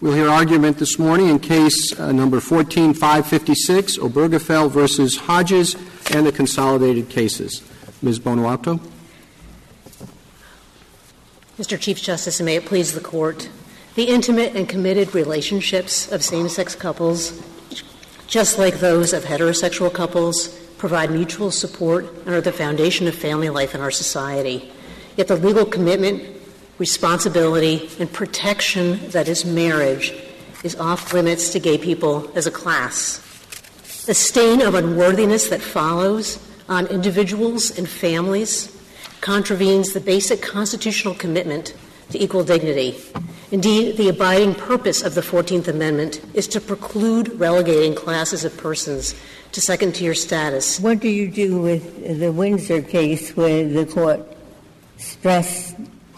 We'll hear argument this morning in case number 14-556, Obergefell versus Hodges, and the consolidated cases. Ms. Bonato. Mr. Chief Justice, and may it please the Court, the intimate and committed relationships of same-sex couples, just like those of heterosexual couples, provide mutual support and are the foundation of family life in our society. Yet the legal commitment, responsibility, and protection that is marriage is off limits to gay people as a class. The stain of unworthiness that follows on individuals and families contravenes the basic constitutional commitment to equal dignity. Indeed, the abiding purpose of the 14th Amendment is to preclude relegating classes of persons to second-tier status. What do you do with the Windsor case where the Court stressed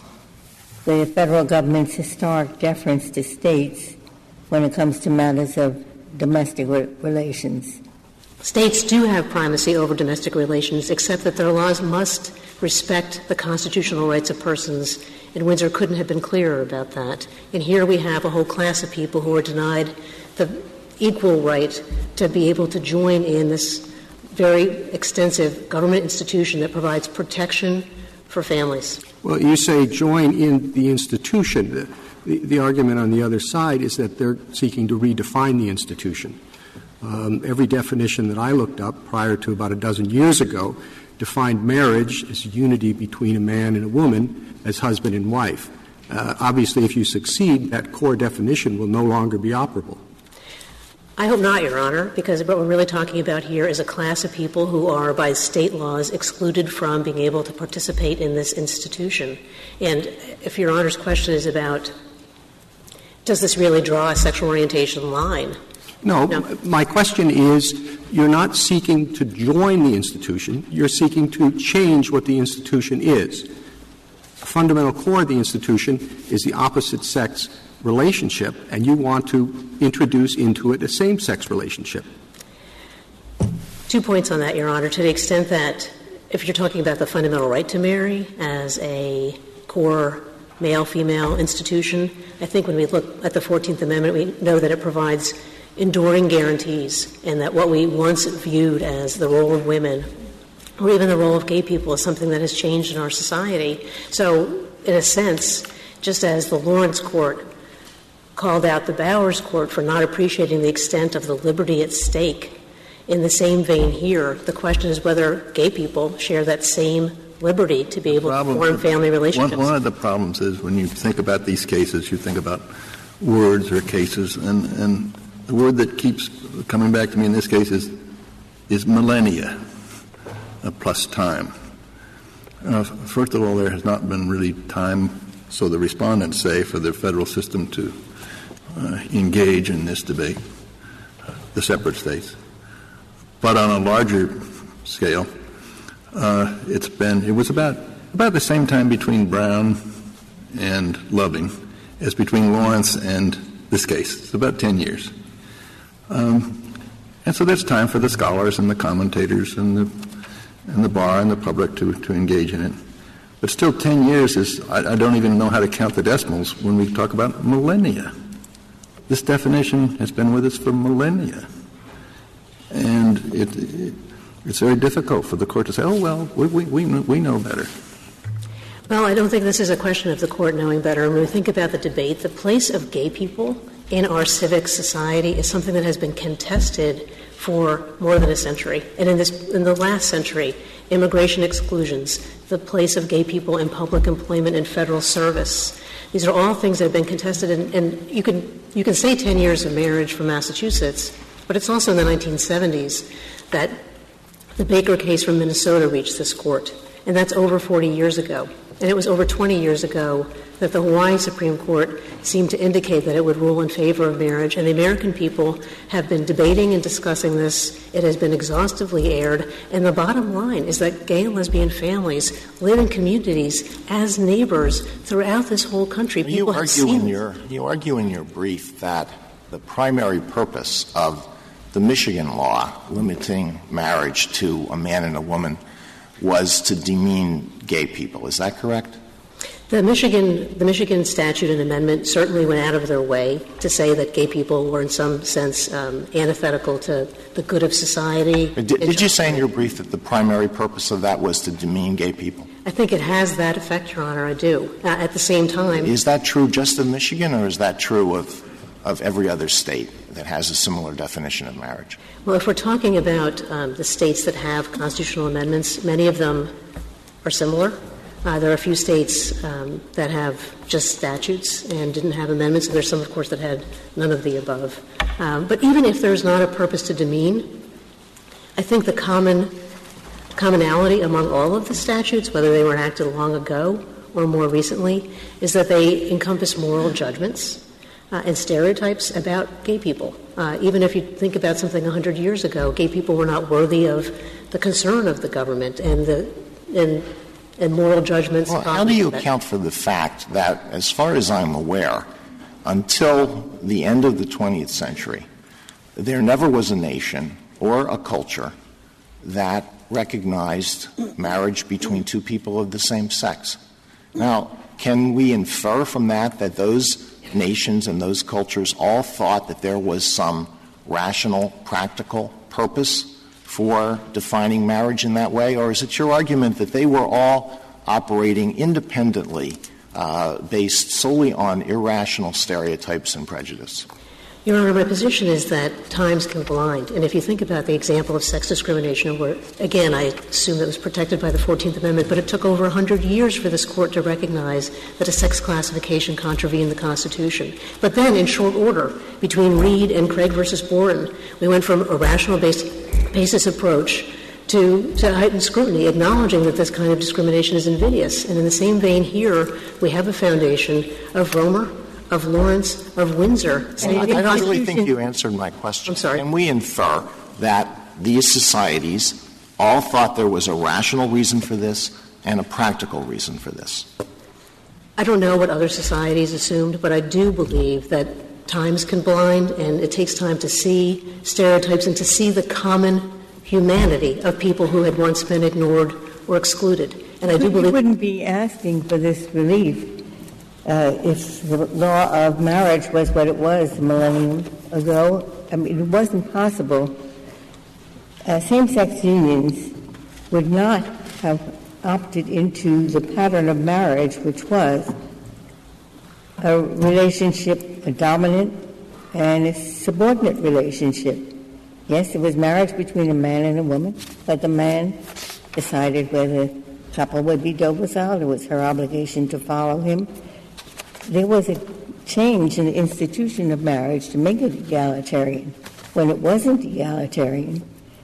the federal government's historic deference to states when it comes to matters of domestic relations? States do have primacy over domestic relations, except that their laws must respect the constitutional rights of persons, and Windsor couldn't have been clearer about that. And here we have a whole class of people who are denied the equal right to be able to join in this very extensive government institution that provides protection for families. Well, you say join in the institution. The argument on the other side is that they're seeking to redefine the institution. Every definition that I looked up prior to about a dozen years ago defined marriage as unity between a man and a woman as husband and wife. Obviously, if you succeed, that core definition will no longer be operable. I hope not, Your Honor, because what we're really talking about here is a class of people who are, by state laws, excluded from being able to participate in this institution. And if Your Honor's question is about, does this really draw a sexual orientation line? No. My question is, you're not seeking to join the institution. You're seeking to change what the institution is. The fundamental core of the institution is the opposite sex relationship, and you want to introduce into it a same-sex relationship. 2 points on that, Your Honor. To the extent that if you're talking about the fundamental right to marry as a core male-female institution, I think when we look at the 14th Amendment, we know that it provides enduring guarantees, and that what we once viewed as the role of women or even the role of gay people is something that has changed in our society. So, in a sense, just as the Lawrence Court called out the Bowers Court for not appreciating the extent of the liberty at stake, in the same vein here, the question is whether gay people share that same liberty to be able to form family relationships. One of the problems is when you think about these cases, you think about words or cases, and the word that keeps coming back to me in this case is millennia plus time. First of all, there has not been really time, so the respondents say, for the federal system to engage in this debate, the separate states. But on a larger scale, it was about the same time between Brown and Loving as between Lawrence and this case. It's about 10 years. And so there's time for the scholars and the commentators and the bar and the public to engage in it. But still 10 years is, I don't even know how to count the decimals when we talk about millennia. This definition has been with us for millennia. And it's very difficult for the Court to say, oh, well, we know better. Well, I don't think this is a question of the Court knowing better. When we think about the debate, the place of gay people in our civic society is something that has been contested for more than a century. And in the last century, immigration exclusions, the place of gay people in public employment and federal service, these are all things that have been contested. And you can say 10 years of marriage from Massachusetts, but it's also in the 1970s that the Baker case from Minnesota reached this Court. And that's over 40 years ago. And it was over 20 years ago that the Hawaii Supreme Court seemed to indicate that it would rule in favor of marriage. And the American people have been debating and discussing this. It has been exhaustively aired. And the bottom line is that gay and lesbian families live in communities as neighbors throughout this whole country. You argue in your brief that the primary purpose of the Michigan law limiting marriage to a man and a woman was to demean gay people. Is that correct? The Michigan statute and amendment certainly went out of their way to say that gay people were in some sense antithetical to the good of society. Did you say in your brief that the primary purpose of that was to demean gay people? I think it has that effect, Your Honor, I do. At the same time — Is that true just of Michigan, or is that true of every other state that has a similar definition of marriage? Well, if we're talking about the states that have constitutional amendments, many of them are similar. There are a few states that have just statutes and didn't have amendments, and there's some, of course, that had none of the above. But even if there's not a purpose to demean, I think the commonality among all of the statutes, whether they were enacted long ago or more recently, is that they encompass moral judgments and stereotypes about gay people. Even if you think about something 100 years ago, gay people were not worthy of the concern of the government and moral judgments. Well, how do you account for the fact that, as far as I'm aware, until the end of the 20th century, there never was a nation or a culture that recognized marriage between two people of the same sex? Now, can we infer from that those nations and those cultures all thought that there was some rational, practical purpose for defining marriage in that way? Or is it your argument that they were all operating independently, based solely on irrational stereotypes and prejudice? Your Honor, my position is that times can blind. And if you think about the example of sex discrimination, where, again, I assume that was protected by the 14th Amendment, but it took over 100 years for this Court to recognize that a sex classification contravened the Constitution. But then, in short order, between Reed and Craig versus Boren, we went from a rational basis approach to heightened scrutiny, acknowledging that this kind of discrimination is invidious. And in the same vein here, we have a foundation of Romer, of Lawrence, of Windsor. I don't really think you answered my question. I'm sorry. Can we infer that these societies all thought there was a rational reason for this and a practical reason for this? I don't know what other societies assumed, but I do believe that times can blind, and it takes time to see stereotypes and to see the common humanity of people who had once been ignored or excluded. And I do believe — You wouldn't be asking for this relief if the law of marriage was what it was a millennium ago. I mean, it wasn't possible. Same-sex unions would not have opted into the pattern of marriage, which was a relationship, a dominant and a subordinate relationship. Yes, it was marriage between a man and a woman, but the man decided whether the couple would be domiciled. It was her obligation to follow him. There was a change in the institution of marriage to make it egalitarian. When it wasn't egalitarian,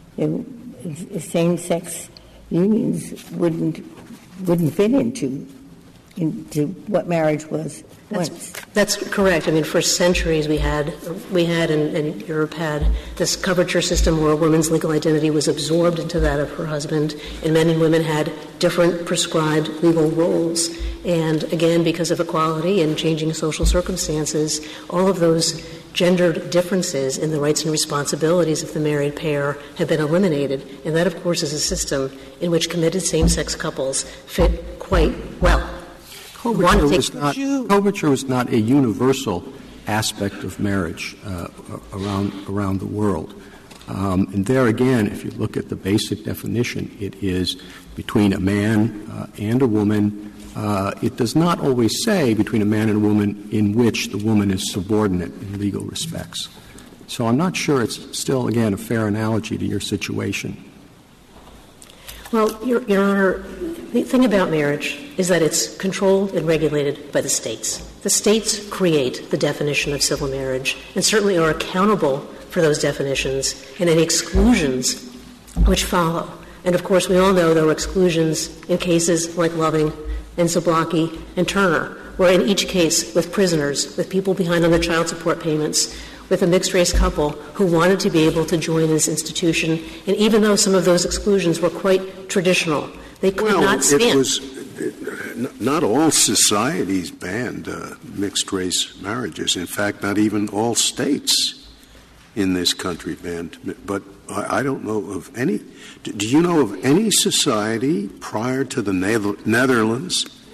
same-sex unions wouldn't fit into what marriage was once. That's correct. I mean, for centuries we had and Europe had this coverture system where a woman's legal identity was absorbed into that of her husband, and men and women had different prescribed legal roles. And again, because of equality and changing social circumstances, all of those gendered differences in the rights and responsibilities of the married pair have been eliminated. And that, of course, is a system in which committed same-sex couples fit quite well. Coverture was not a universal aspect of marriage around the world. And there again, if you look at the basic definition, it is between a man and a woman. It does not always say between a man and a woman in which the woman is subordinate in legal respects. So I'm not sure it's still, again, a fair analogy to your situation. Well, Your Honor, the thing about marriage is that it's controlled and regulated by the states. The states create the definition of civil marriage and certainly are accountable for those definitions and any exclusions which follow. And, of course, we all know there were exclusions in cases like Loving and Zablocki and Turner, where in each case with prisoners, with people behind on their child support payments, with a mixed-race couple who wanted to be able to join this institution, and even though some of those exclusions were quite traditional, they could not stand. Not all societies banned mixed-race marriages. In fact, not even all states in this country banned. But I don't know of any. Do you know of any society prior to the Netherlands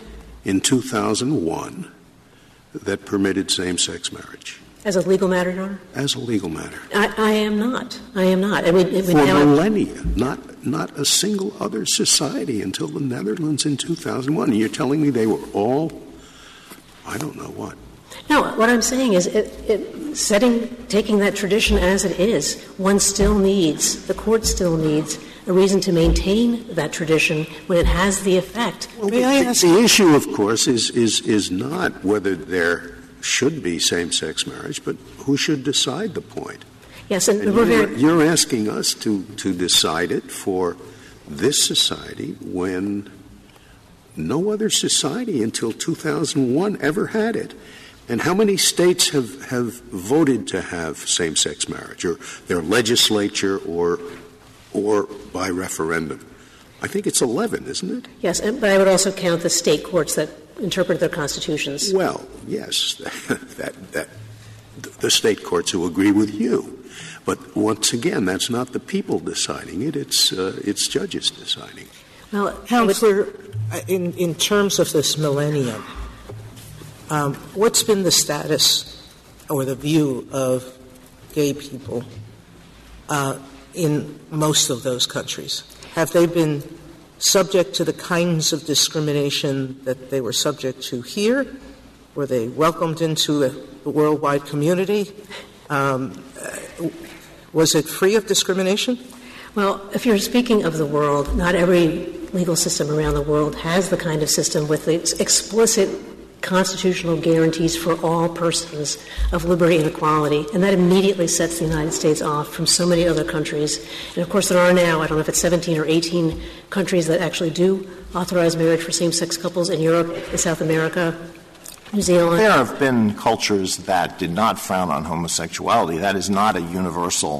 in 2001 that permitted same-sex marriage? As a legal matter, Your Honor? As a legal matter. I am not. I am not. I mean, For millennia, not a single other society until the Netherlands in 2001. And you're telling me they were all, I don't know what. No, what I'm saying is taking that tradition as it is, one still needs, the court still needs a reason to maintain that tradition when it has the effect. Well, the issue, of course, is not whether there should be same-sex marriage, but who should decide the point. Yes, and you're asking us to decide it for this society when no other society until 2001 ever had it. And how many states have voted to have same-sex marriage, or their legislature or by referendum? I think it's 11, isn't it? Yes, but I would also count the state courts that interpret their constitutions. Well, yes, that the state courts who agree with you. But once again, that's not the people deciding it, it's judges deciding. Well, Counselor, in terms of this millennium, what's been the status or the view of gay people in most of those countries? Have they been subject to the kinds of discrimination that they were subject to here? Were they welcomed into the worldwide community? Was it free of discrimination? Well, if you're speaking of the world, not every legal system around the world has the kind of system with the explicit constitutional guarantees for all persons of liberty and equality, and that immediately sets the United States off from so many other countries. And, of course, there are now, I don't know if it's 17 or 18 countries that actually do authorize marriage for same-sex couples in Europe, in South America, New Zealand. There have been cultures that did not frown on homosexuality. That is not a universal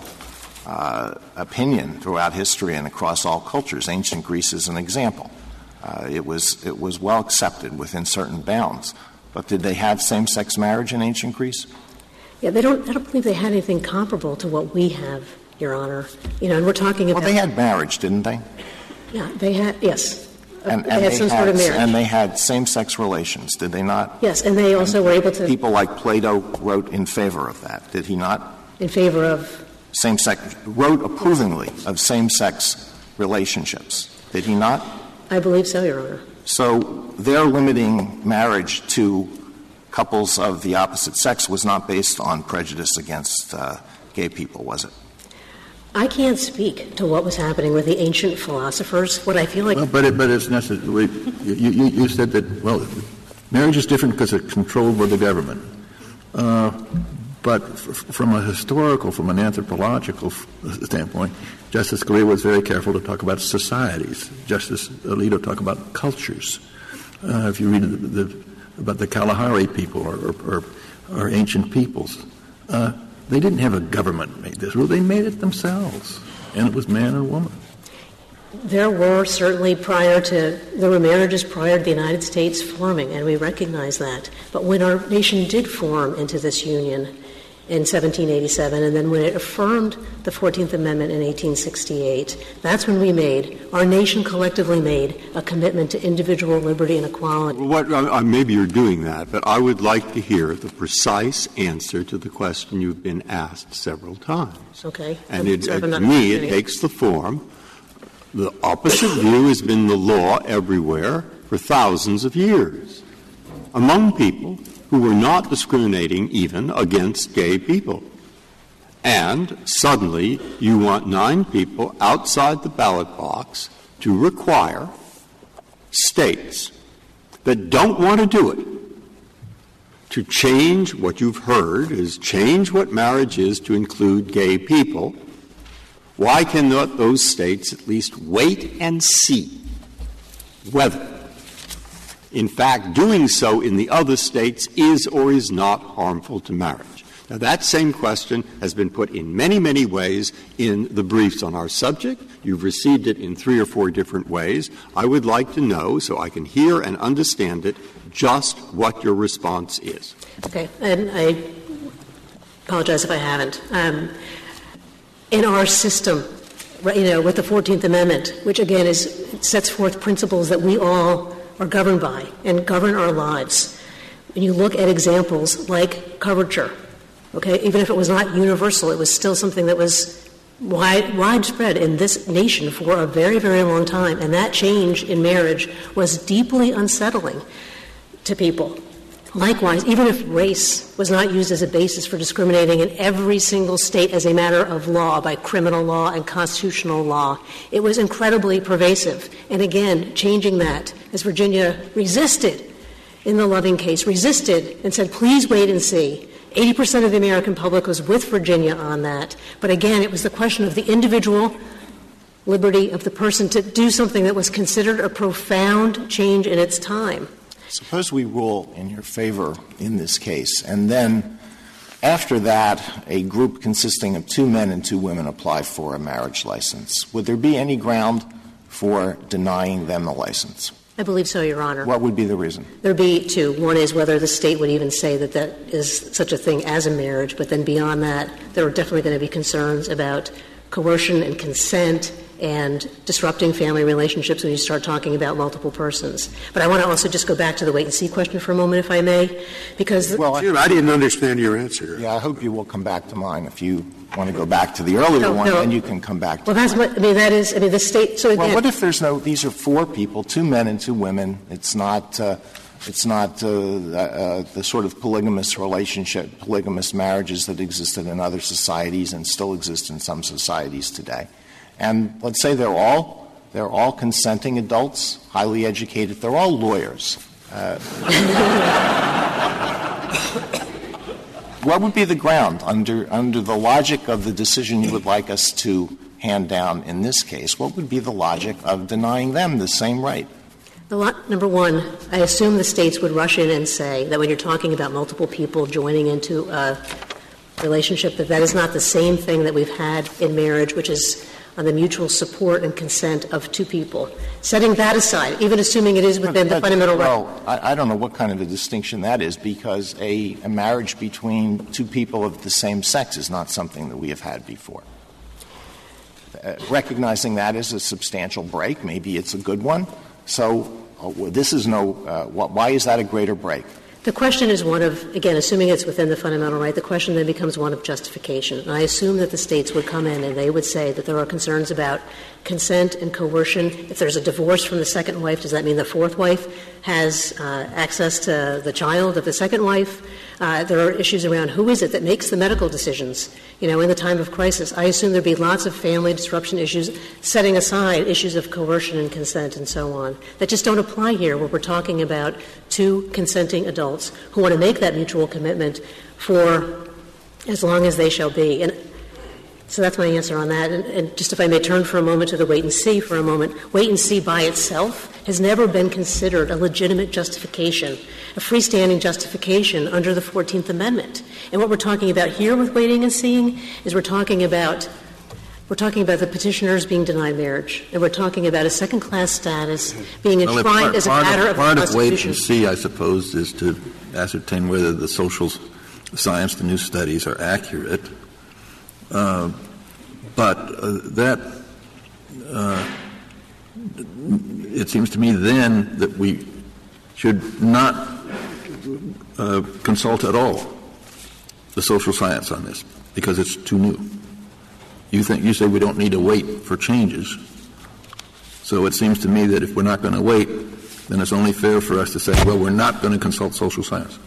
opinion throughout history and across all cultures. Ancient Greece is an example. It was well accepted within certain bounds. But did they have same-sex marriage in ancient Greece? Yeah, I don't believe they had anything comparable to what we have, Your Honor. And we're talking about. Well, they had marriage, didn't they? Yeah, they had. Yes. And they had some sort of marriage. And they had same-sex relations, did they not? Yes, and they also were able to. People like Plato wrote in favor of that, did he not? In favor of? Wrote approvingly of same-sex relationships, did he not? I believe so, Your Honor. So their limiting marriage to couples of the opposite sex was not based on prejudice against gay people, was it? I can't speak to what was happening with the ancient philosophers. What I feel like... Well, but it's necessary. You said that, well, marriage is different because it's controlled by the government. But from an anthropological standpoint, Justice Scalia was very careful to talk about societies. Justice Alito talked about cultures. If you read about the Kalahari people or ancient peoples, they didn't have a government make this rule. They made it themselves, and it was man and woman. There were certainly there were marriages prior to the United States forming, and we recognize that. But when our nation did form into this union in 1787, and then when it affirmed the 14th Amendment in 1868, that's when our nation collectively made a commitment to individual liberty and equality. Maybe you're doing that, but I would like to hear the precise answer to the question you've been asked several times. Okay. And to me, it takes the form. The opposite view has been the law everywhere for thousands of years among people who were not discriminating even against gay people. And suddenly you want 9 people outside the ballot box to require states that don't want to do it to change what you've heard is change what marriage is to include gay people. Why cannot those states at least wait and see whether, in fact, doing so in the other states is or is not harmful to marriage? Now, that same question has been put in many, many ways in the briefs on our subject. You've received it in 3 or 4 different ways. I would like to know, so I can hear and understand it, just what your response is. Okay. And I apologize if I haven't. In our system, with the 14th Amendment, which again sets forth principles that we all are governed by and govern our lives. And you look at examples like coverture, okay? Even if it was not universal, it was still something that was widespread in this nation for a very, very long time. And that change in marriage was deeply unsettling to people. Likewise, even if race was not used as a basis for discriminating in every single state as a matter of law by criminal law and constitutional law, it was incredibly pervasive. And again, changing that, as Virginia resisted in the Loving case, resisted and said, please wait and see. 80% of the American public was with Virginia on that. But again, it was the question of the individual liberty of the person to do something that was considered a profound change in its time. Suppose we rule in your favor in this case, and then after that, a group consisting of 2 men and 2 women apply for a marriage license. Would there be any ground for denying them the license? I believe so, Your Honor. What would be the reason? There would be 2. One is whether the state would even say that that is such a thing as a marriage, but then beyond that, there are definitely going to be concerns about coercion and consent and disrupting family relationships when you start talking about multiple persons. But I want to also just go back to the wait-and-see question for a moment, if I may, because I didn't understand your answer. Yeah, I hope you will come back to mine. If you want to go back to the earlier one, then you can come back to that's what — I mean, that is — I mean, the state — so again — Well, what if there's no — these are 4 people, 2 men and 2 women. It's not the sort of polygamous relationship, polygamous marriages that existed in other societies and still exist in some societies today. And let's say they're all consenting adults, highly educated. They're all lawyers. What would be the ground under the logic of the decision you would like us to hand down in this case? What would be the logic of denying them the same right? Number one, I assume the states would rush in and say that when you're talking about multiple people joining into a relationship, that is not the same thing that we've had in marriage, which is on the mutual support and consent of 2 people. Setting that aside, even assuming it is within the fundamental right. Well, I don't know what kind of a distinction that is, because a marriage between 2 people of the same sex is not something that we have had before. Recognizing that as a substantial break, maybe it's a good one. So this is why is that a greater break? The question is one of, again, assuming it's within the fundamental right, the question then becomes one of justification. And I assume that the states would come in and they would say that there are concerns about consent and coercion. If there's a divorce from the second wife, does that mean the fourth wife has access to the child of the second wife? There are issues around who is it that makes the medical decisions, in the time of crisis. I assume there'd be lots of family disruption issues, setting aside issues of coercion and consent and so on, that just don't apply here where we're talking about 2 consenting adults who want to make that mutual commitment for as long as they shall be. And so that's my answer on that. And just if I may turn for a moment to the wait-and-see for a moment, wait-and-see by itself has never been considered a legitimate justification, a freestanding justification under the 14th Amendment. And what we're talking about here with waiting and seeing is we're talking about the petitioners being denied marriage, and we're talking about a second-class status being enshrined as a matter of the Constitution. Part of wait and see, I suppose, is to ascertain whether the social science, the new studies, are accurate. It seems to me then that we should not consult at all the social science on this because it's too new. You say we don't need to wait for changes. So it seems to me that if we're not going to wait, then it's only fair for us to say, well, we're not going to consult social science.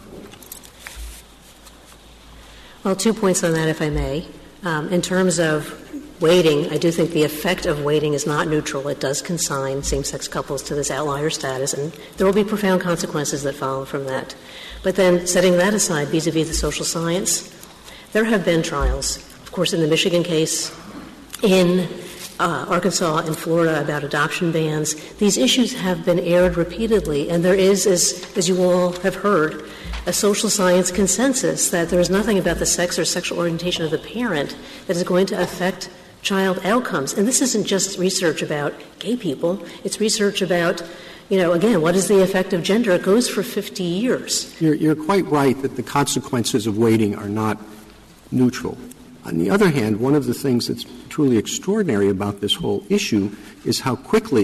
Well, 2 points on that, if I may. In terms of waiting, I do think the effect of waiting is not neutral. It does consign same-sex couples to this outlier status, and there will be profound consequences that follow from that. But then setting that aside vis-a-vis the social science, there have been trials, of course, in the Michigan case, in Arkansas and Florida about adoption bans. These issues have been aired repeatedly, and there is, as you all have heard, a social science consensus that there is nothing about the sex or sexual orientation of the parent that is going to affect child outcomes. And this isn't just research about gay people. It's research about, again, what is the effect of gender? It goes for 50 years. You're quite right that the consequences of waiting are not neutral. On the other hand, one of the things that's truly extraordinary about this whole issue is how quickly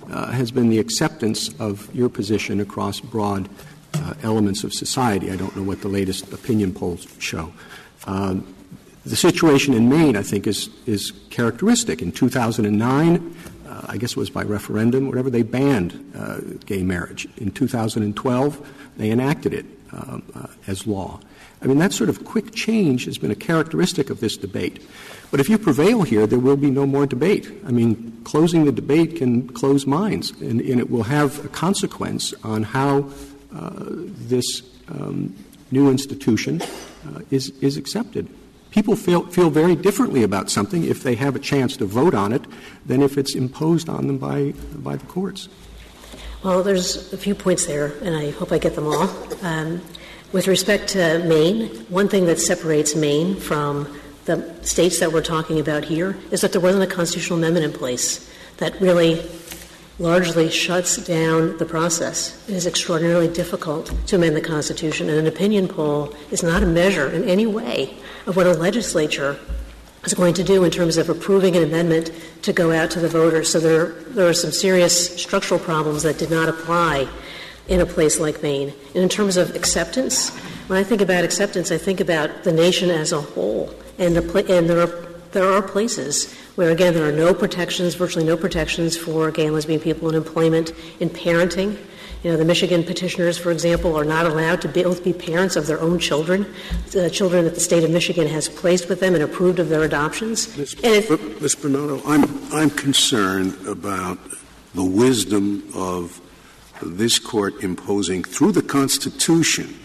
has been the acceptance of your position across broad elements of society. I don't know what the latest opinion polls show. The situation in Maine, I think, is characteristic. In 2009, I guess it was by referendum, whatever, they banned gay marriage. In 2012, they enacted it as law. I mean, that sort of quick change has been a characteristic of this debate. But if you prevail here, there will be no more debate. I mean, closing the debate can close minds, and it will have a consequence on how this new institution is accepted. People feel very differently about something if they have a chance to vote on it than if it's imposed on them by the courts. Well, there's a few points there, and I hope I get them all. With respect to Maine, one thing that separates Maine from the states that we're talking about here is that there wasn't a constitutional amendment in place that really largely shuts down the process. It is extraordinarily difficult to amend the Constitution, and an opinion poll is not a measure in any way of what a legislature is going to do in terms of approving an amendment to go out to the voters. So there are some serious structural problems that did not apply in a place like Maine. And in terms of acceptance, when I think about acceptance, I think about the nation as a whole. And there are places where, again, there are no protections, virtually no protections for gay and lesbian people in employment, in parenting. You know, the Michigan petitioners, for example, are not allowed to both be parents of their own children, children that the state of Michigan has placed with them and approved of their adoptions. Ms. Bernardo, I'm concerned about the wisdom of this Court imposing through the Constitution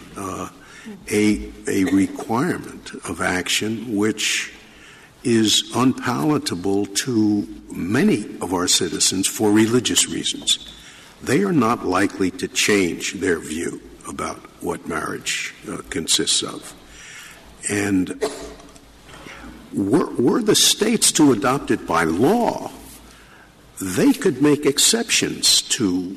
a requirement of action which is unpalatable to many of our citizens for religious reasons. They are not likely to change their view about what marriage consists of. And were the states to adopt it by law, they could make exceptions to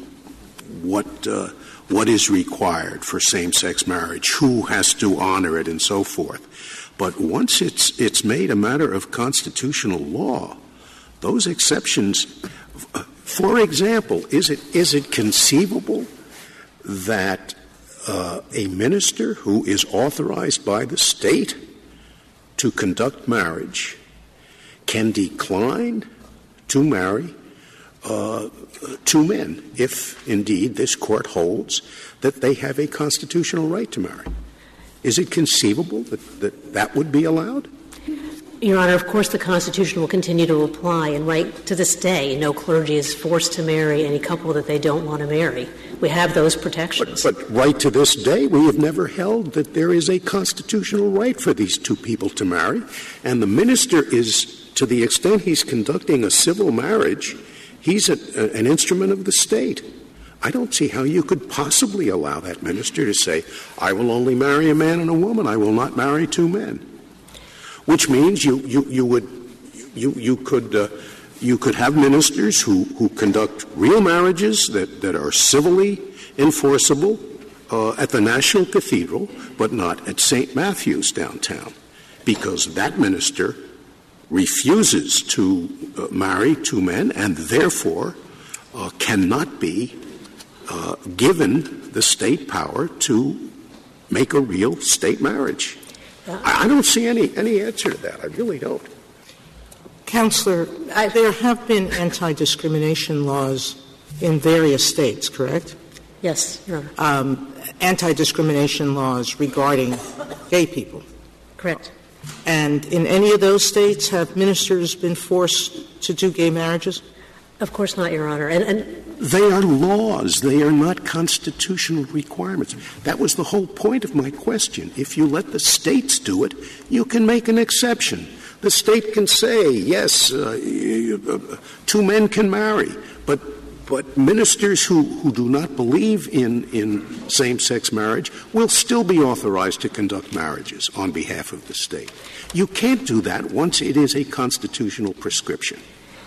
what is required for same-sex marriage, who has to honor it, and so forth. But once it's made a matter of constitutional law, those exceptions, for example, is it conceivable that a minister who is authorized by the state to conduct marriage can decline to marry two men if, indeed, this Court holds that they have a constitutional right to marry? Is it conceivable that would be allowed? Your Honor, of course the Constitution will continue to apply, and right to this day, no clergy is forced to marry any couple that they don't want to marry. We have those protections. But right to this day, we have never held that there is a constitutional right for these two people to marry, and the minister is, to the extent he's conducting a civil marriage, he's an instrument of the state. I don't see how you could possibly allow that minister to say, I will only marry a man and a woman, I will not marry two men. Which means you could have ministers who conduct real marriages that are civilly enforceable at the National Cathedral, but not at St. Matthew's downtown, because that minister refuses to marry two men and therefore cannot be given the state power to make a real state marriage. I don't see any answer to that. I really don't. Counselor, there have been anti-discrimination laws in various states, correct? Yes, Your Honor. Anti-discrimination laws regarding gay people. Correct. And in any of those states, have ministers been forced to do gay marriages? Of course not, Your Honor. And they are laws. They are not constitutional requirements. That was the whole point of my question. If you let the states do it, you can make an exception. The state can say, yes, two men can marry, but ministers who do not believe in same-sex marriage will still be authorized to conduct marriages on behalf of the state. You can't do that once it is a constitutional prescription.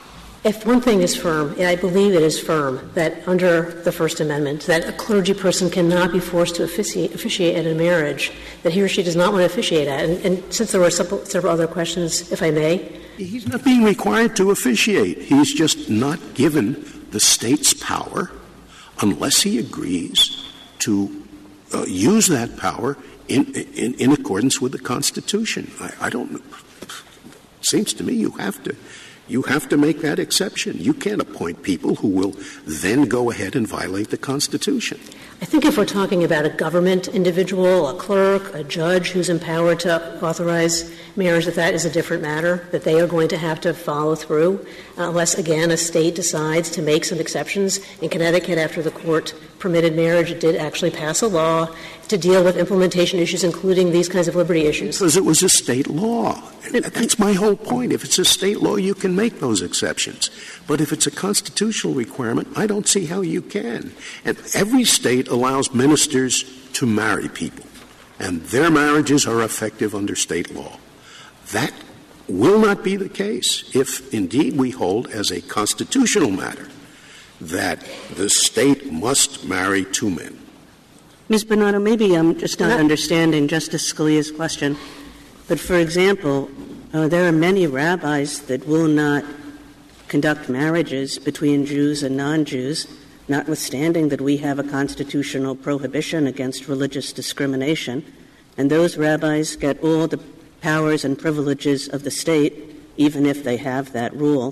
If one thing is firm, and I believe it is firm, that under the First Amendment, that a clergy person cannot be forced to officiate at a marriage that he or she does not want to officiate at. And since there were several other questions, if I may. He's not being required to officiate. He's just not given the state's power unless he agrees to use that power in accordance with the Constitution. I don't — it seems to me you have to make that exception. You can't appoint people who will then go ahead and violate the Constitution. I think if we're talking about a government individual, a clerk, a judge who's empowered to authorize marriage, that is a different matter, that they are going to have to follow through unless, again, a state decides to make some exceptions. In Connecticut, after the court permitted marriage, it did actually pass a law to deal with implementation issues, including these kinds of liberty issues. Because it was a state law. That's my whole point. If it's a state law, you can make those exceptions. But if it's a constitutional requirement, I don't see how you can. And every state allows ministers to marry people, and their marriages are effective under state law. That will not be the case if, indeed, we hold as a constitutional matter that the state must marry two men. Ms. Bernardo, maybe I'm just not understanding Justice Scalia's question. But, for example, there are many rabbis that will not conduct marriages between Jews and non-Jews, notwithstanding that we have a constitutional prohibition against religious discrimination. And those rabbis get all the powers and privileges of the state, even if they have that rule.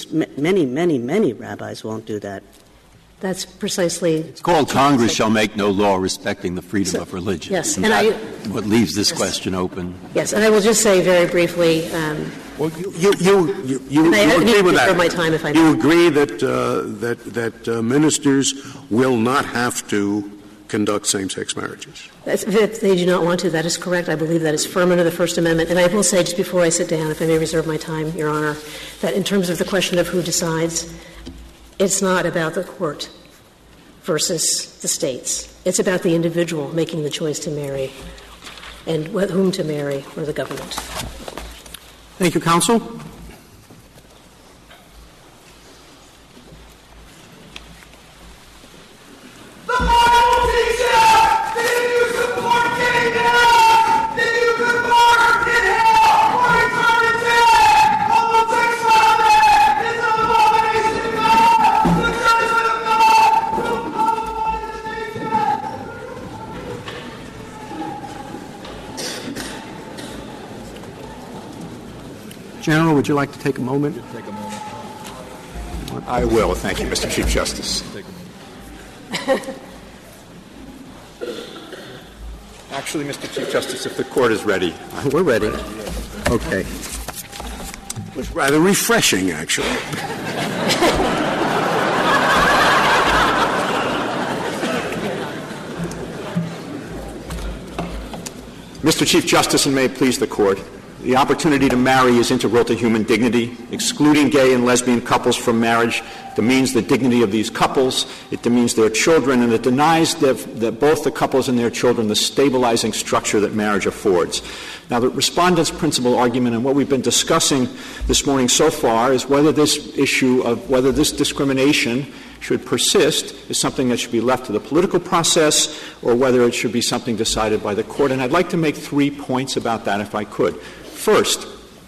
Many rabbis won't do that. That's precisely — It's called Congress shall make no law respecting the freedom of religion. Yes. And what leaves this question open. Yes, and I will just say very briefly well, you agree with that. My time, if I may. You agree that ministers will not have to conduct same-sex marriages? If they do not want to, that is correct. I believe that is firm under the First Amendment. And I will say, just before I sit down, if I may reserve my time, Your Honor, that in terms of the question of who decides, it's not about the court versus the states. It's about the individual making the choice to marry and whom to marry or the government. Thank you, counsel. General, would you like to take a moment? I will. Thank you, Mr. Chief Justice. Actually, Mr. Chief Justice, if the Court is ready. We're ready. Okay. It was rather refreshing, actually. Mr. Chief Justice, and may it please the Court, the opportunity to marry is integral to human dignity. Excluding gay and lesbian couples from marriage demeans the dignity of these couples, it demeans their children, and it denies that both the couples and their children the stabilizing structure that marriage affords. Now, the Respondent's principal argument and what we've been discussing this morning so far is whether this issue of whether this discrimination should persist is something that should be left to the political process or whether it should be something decided by the Court. And I'd like to make 3 points about that, if I could. First,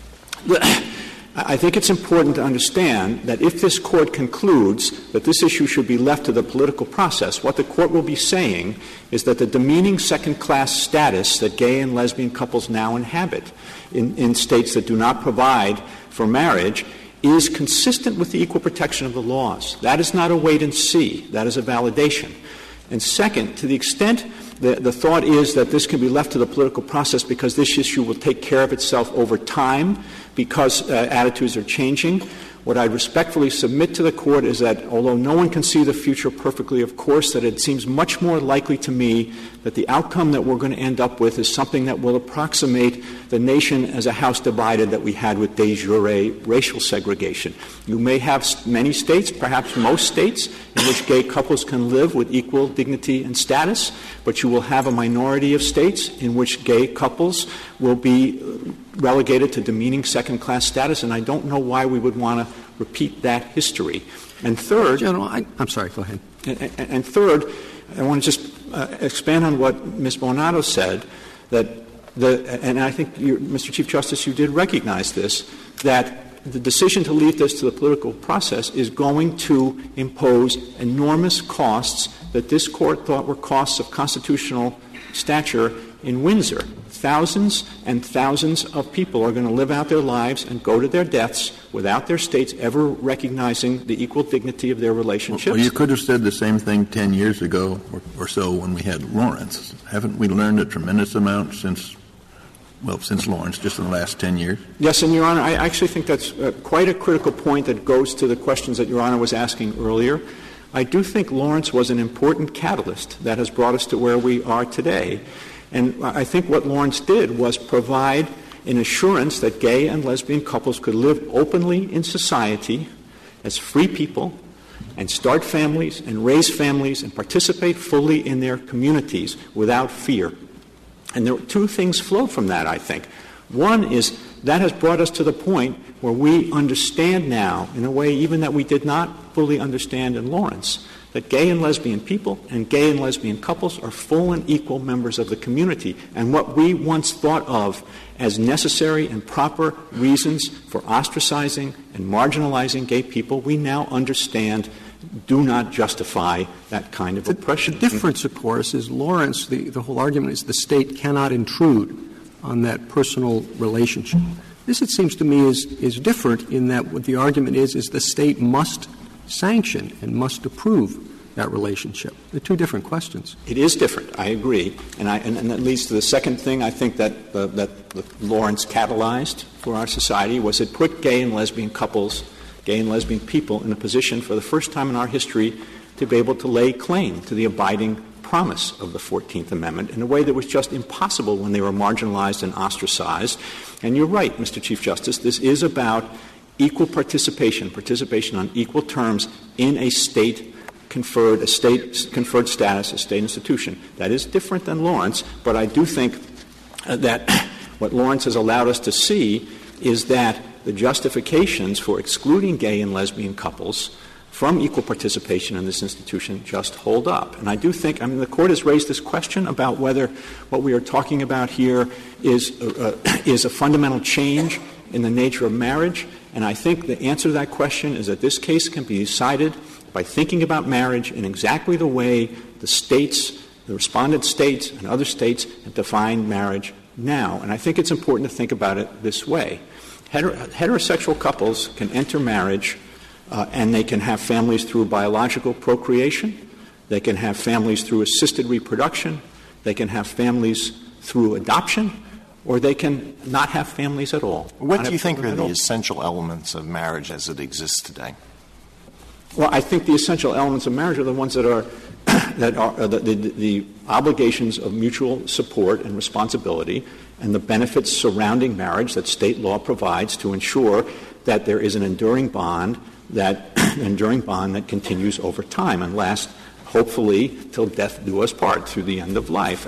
I think it's important to understand that if this Court concludes that this issue should be left to the political process, what the Court will be saying is that the demeaning second-class status that gay and lesbian couples now inhabit in states that do not provide for marriage is consistent with the equal protection of the laws. That is not a wait and see. That is a validation. And second, to the extent the thought is that this can be left to the political process because this issue will take care of itself over time because attitudes are changing, what I respectfully submit to the Court is that, although no one can see the future perfectly, of course, that it seems much more likely to me that the outcome that we're going to end up with is something that will approximate the nation as a house divided that we had with de jure racial segregation. You may have many states, perhaps most states, in which gay couples can live with equal dignity and status, but you you will have a minority of states in which gay couples will be relegated to demeaning second-class status, and I don't know why we would want to repeat that history. And third, General, I'm sorry, go ahead. And third, I want to just expand on what Ms. Buonato said, and I think, Mr. Chief Justice, you did recognize this, that the decision to leave this to the political process is going to impose enormous costs that this Court thought were costs of constitutional stature in Windsor. Thousands and thousands of people are going to live out their lives and go to their deaths without their states ever recognizing the equal dignity of their relationships. Well, you could have said the same thing 10 years ago or so when we had Lawrence. Haven't we learned a tremendous amount since Lawrence, just in the last 10 years? Yes, and, Your Honor, I actually think that's quite a critical point that goes to the questions that Your Honor was asking earlier. I do think Lawrence was an important catalyst that has brought us to where we are today. And I think what Lawrence did was provide an assurance that gay and lesbian couples could live openly in society as free people and start families and raise families and participate fully in their communities without fear. And there are two things flow from that, I think. One is that has brought us to the point where we understand now, in a way even that we did not fully understand in Lawrence, that gay and lesbian people and gay and lesbian couples are full and equal members of the community. And what we once thought of as necessary and proper reasons for ostracizing and marginalizing gay people, we now understand do not justify that kind of oppression. The difference, of course, is Lawrence, the whole argument is the state cannot intrude on that personal relationship. This, it seems to me, is different in that what the argument is the state must sanction and must approve that relationship. They're two different questions. It is different. I agree. And that leads to the second thing I think that Lawrence catalyzed for our society was it put gay and lesbian couples, gay and lesbian people in a position for the first time in our history to be able to lay claim to the abiding promise of the 14th Amendment in a way that was just impossible when they were marginalized and ostracized. And you're right, Mr. Chief Justice, this is about equal participation on equal terms in a state-conferred status, a state institution. That is different than Lawrence, but I do think that what Lawrence has allowed us to see is that the justifications for excluding gay and lesbian couples from equal participation in this institution just hold up. And I do think, the Court has raised this question about whether what we are talking about here is a fundamental change in the nature of marriage. And I think the answer to that question is that this case can be decided by thinking about marriage in exactly the way the states, the respondent states and other states have defined marriage now. And I think it's important to think about it this way. Heterosexual couples can enter marriage and they can have families through biological procreation. They can have families through assisted reproduction. They can have families through adoption. Or they can not have families at all. What do you think are the essential elements of marriage as it exists today? Well, I think the essential elements of marriage are the ones that are the obligations of mutual support and responsibility and the benefits surrounding marriage that state law provides to ensure that there is an enduring bond that continues over time and lasts hopefully till death do us part through the end of life.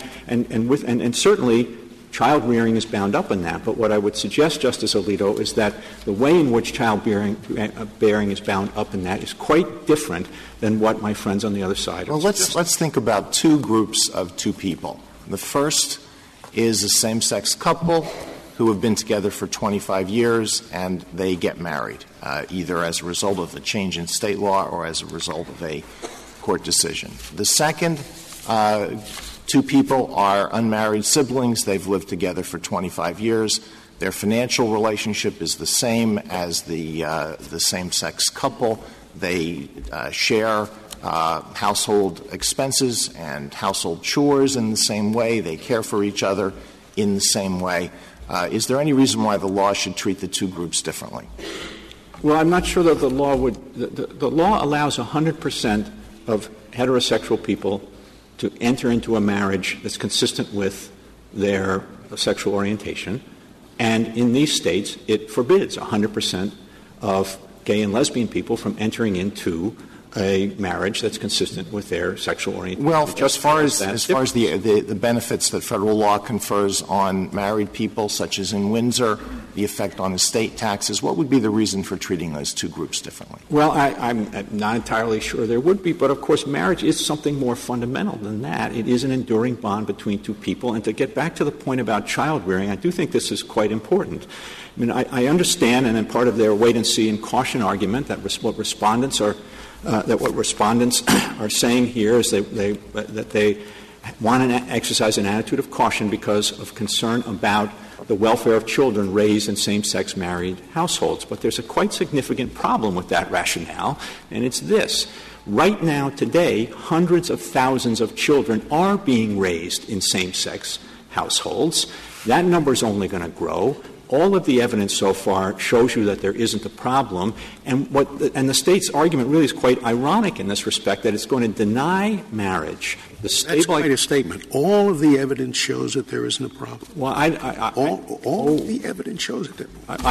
And certainly child rearing is bound up in that. But what I would suggest, Justice Alito, is that the way in which child bearing is bound up in that is quite different than what my friends on the other side. Well, let's think about two groups of two people. The first is a same-sex couple who have been together for 25 years and they get married, either as a result of a change in state law or as a result of a court decision. The second, two people are unmarried siblings. They've lived together for 25 years. Their financial relationship is the same as the same-sex couple. They share household expenses and household chores in the same way. They care for each other in the same way. Is there any reason why the law should treat the two groups differently? Well, I'm not sure that the law would — the law allows 100% of heterosexual people to enter into a marriage that's consistent with their sexual orientation. And in these states, it forbids 100% of gay and lesbian people from entering into a marriage that's consistent with their sexual orientation. Well, as far as the benefits that federal law confers on married people, such as in Windsor, the effect on estate taxes, what would be the reason for treating those two groups differently? Well, I'm not entirely sure there would be, but of course marriage is something more fundamental than that. It is an enduring bond between two people. And to get back to the point about child rearing, I do think this is quite important. I mean, I understand, and in part of their wait-and-see and caution argument, that what respondents are saying here is that they want to exercise an attitude of caution because of concern about the welfare of children raised in same-sex married households. But there's a quite significant problem with that rationale, and it's this. Right now, today, hundreds of thousands of children are being raised in same-sex households. That number is only going to grow. All of the evidence so far shows you that there isn't a problem, and the state's argument really is quite ironic in this respect, that it's going to deny marriage. That's quite a statement. All of the evidence shows that there isn't a problem. Well, all of the evidence shows it.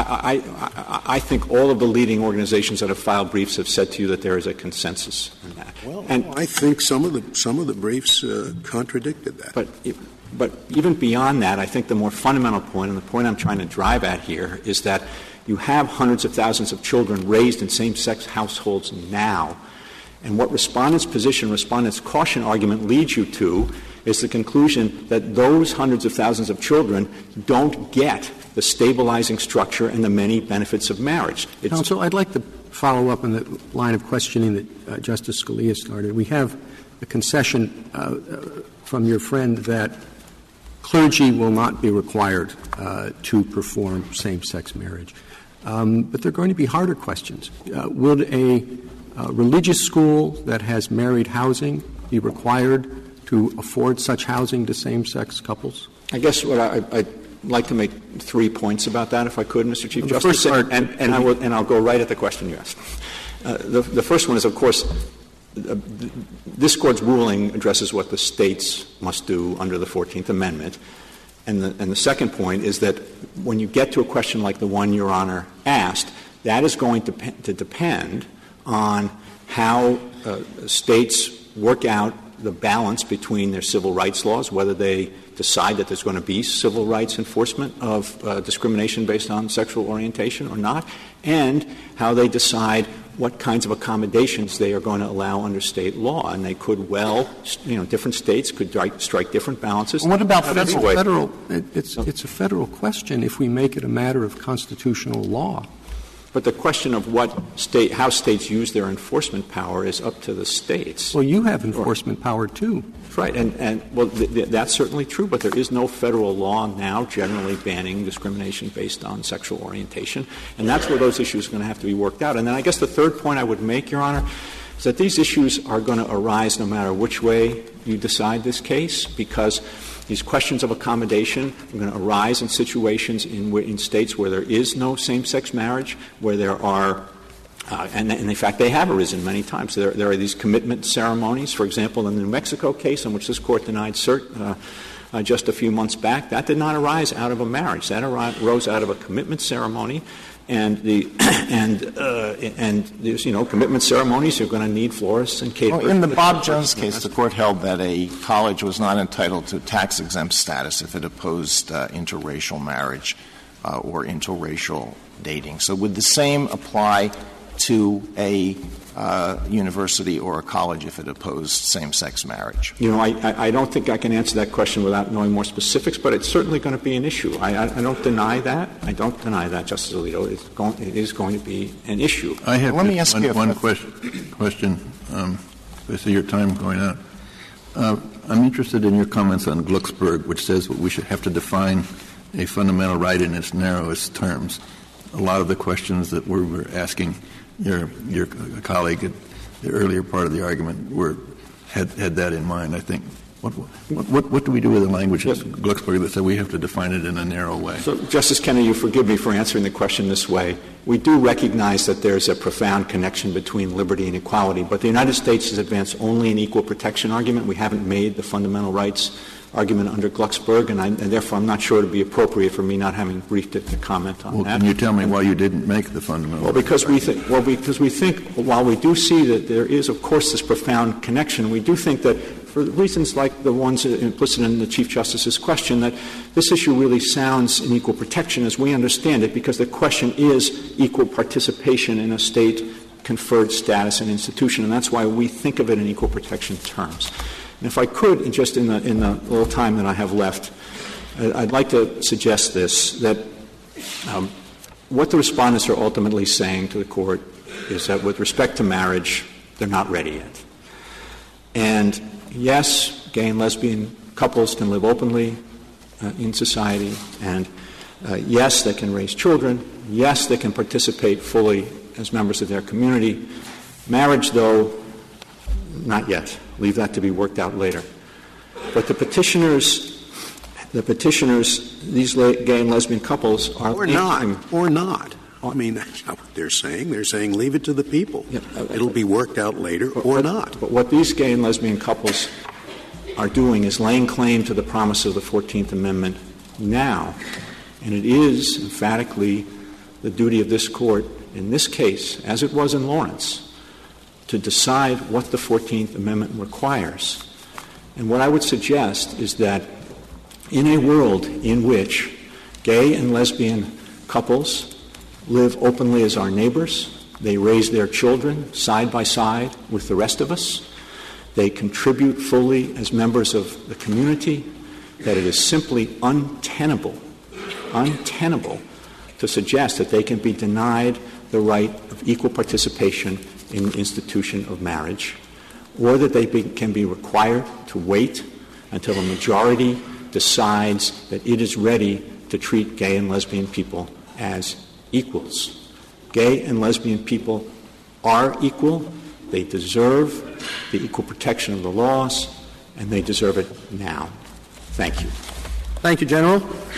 I think all of the leading organizations that have filed briefs have said to you that there is a consensus on that. Well, I think some of the briefs contradicted that. But even beyond that, I think the more fundamental point, and the point I'm trying to drive at here, is that you have hundreds of thousands of children raised in same-sex households now. And what respondents' caution argument leads you to is the conclusion that those hundreds of thousands of children don't get the stabilizing structure and the many benefits of marriage. Counsel, I'd like to follow up on the line of questioning that Justice Scalia started. We have a concession from your friend that clergy will not be required to perform same-sex marriage. But there are going to be harder questions. Would a religious school that has married housing be required to afford such housing to same-sex couples? I guess what I'd like to make 3 points about that, if I could, Mr. Chief Justice, and I'll go right at the question you asked. The first one is, of course, this Court's ruling addresses what the states must do under the 14th Amendment. And the second point is that when you get to a question like the one Your Honor asked, that is going to depend on how states work out the balance between their civil rights laws, whether they decide that there's going to be civil rights enforcement of discrimination based on sexual orientation or not, and how they decide what kinds of accommodations they are going to allow under state law. And they could different states could strike different balances. What about federal? It's a federal question if we make it a matter of constitutional law. But the question of how states use their enforcement power is up to the states. Well, you have enforcement power too. Right, and that's certainly true, but there is no federal law now generally banning discrimination based on sexual orientation, and that's where those issues are going to have to be worked out. And then I guess the third point I would make, Your Honor, is that these issues are going to arise no matter which way you decide this case, because these questions of accommodation are going to arise in situations in states where there is no same-sex marriage, where there are and in fact, they have arisen many times. There are these commitment ceremonies. For example, in the New Mexico case, in which this Court denied cert just a few months back, that did not arise out of a marriage. That arose out of a commitment ceremony. And there's, commitment ceremonies are going to need florists and caterers. Well, in the Bob Jones case, the Court held that a college was not entitled to tax-exempt status if it opposed interracial marriage or interracial dating. So would the same apply to a university or a college if it opposed same-sex marriage? I don't think I can answer that question without knowing more specifics, but it's certainly going to be an issue. I don't deny that. I don't deny that, Justice Alito. It is going to be an issue. I have Let me ask you one question. I see your time going out. I'm interested in your comments on Glucksberg, which says we should have to define a fundamental right in its narrowest terms. A lot of the questions that we were asking your colleague at the earlier part of the argument had that in mind, I think. What do we do with the language of Glucksberg that said we have to define it in a narrow way? So, Justice Kennedy, you forgive me for answering the question this way. We do recognize that there's a profound connection between liberty and equality, but the United States has advanced only an equal protection argument. We haven't made the fundamental rights argument under Glucksberg, and therefore I'm not sure it would be appropriate for me not having briefed it to comment on that. Can you tell me why you didn't make the fundamental? Because we think while we do see that there is, of course, this profound connection, we do think that for reasons like the ones implicit in the Chief Justice's question, that this issue really sounds in equal protection as we understand it, because the question is equal participation in a state-conferred status and institution, and that's why we think of it in equal protection terms. And if I could, just in the little time that I have left, I'd like to suggest this, that what the respondents are ultimately saying to the Court is that with respect to marriage, they're not ready yet. And yes, gay and lesbian couples can live openly in society, and yes, they can raise children. Yes, they can participate fully as members of their community. Marriage, though, not yet. Leave that to be worked out later. But the petitioners, these gay and lesbian couples are... Or not. I mean, that's not what they're saying. They're saying leave it to the people. Yeah, it'll be worked out later or not. But what these gay and lesbian couples are doing is laying claim to the promise of the 14th Amendment now. And it is emphatically the duty of this Court in this case, as it was in Lawrence, to decide what the 14th Amendment requires. And what I would suggest is that in a world in which gay and lesbian couples live openly as our neighbors, they raise their children side by side with the rest of us, they contribute fully as members of the community, that it is simply untenable to suggest that they can be denied the right of equal participation in the institution of marriage, or that they can be required to wait until a majority decides that it is ready to treat gay and lesbian people as equals. Gay and lesbian people are equal. They deserve the equal protection of the laws, and they deserve it now. Thank you. Thank you, General.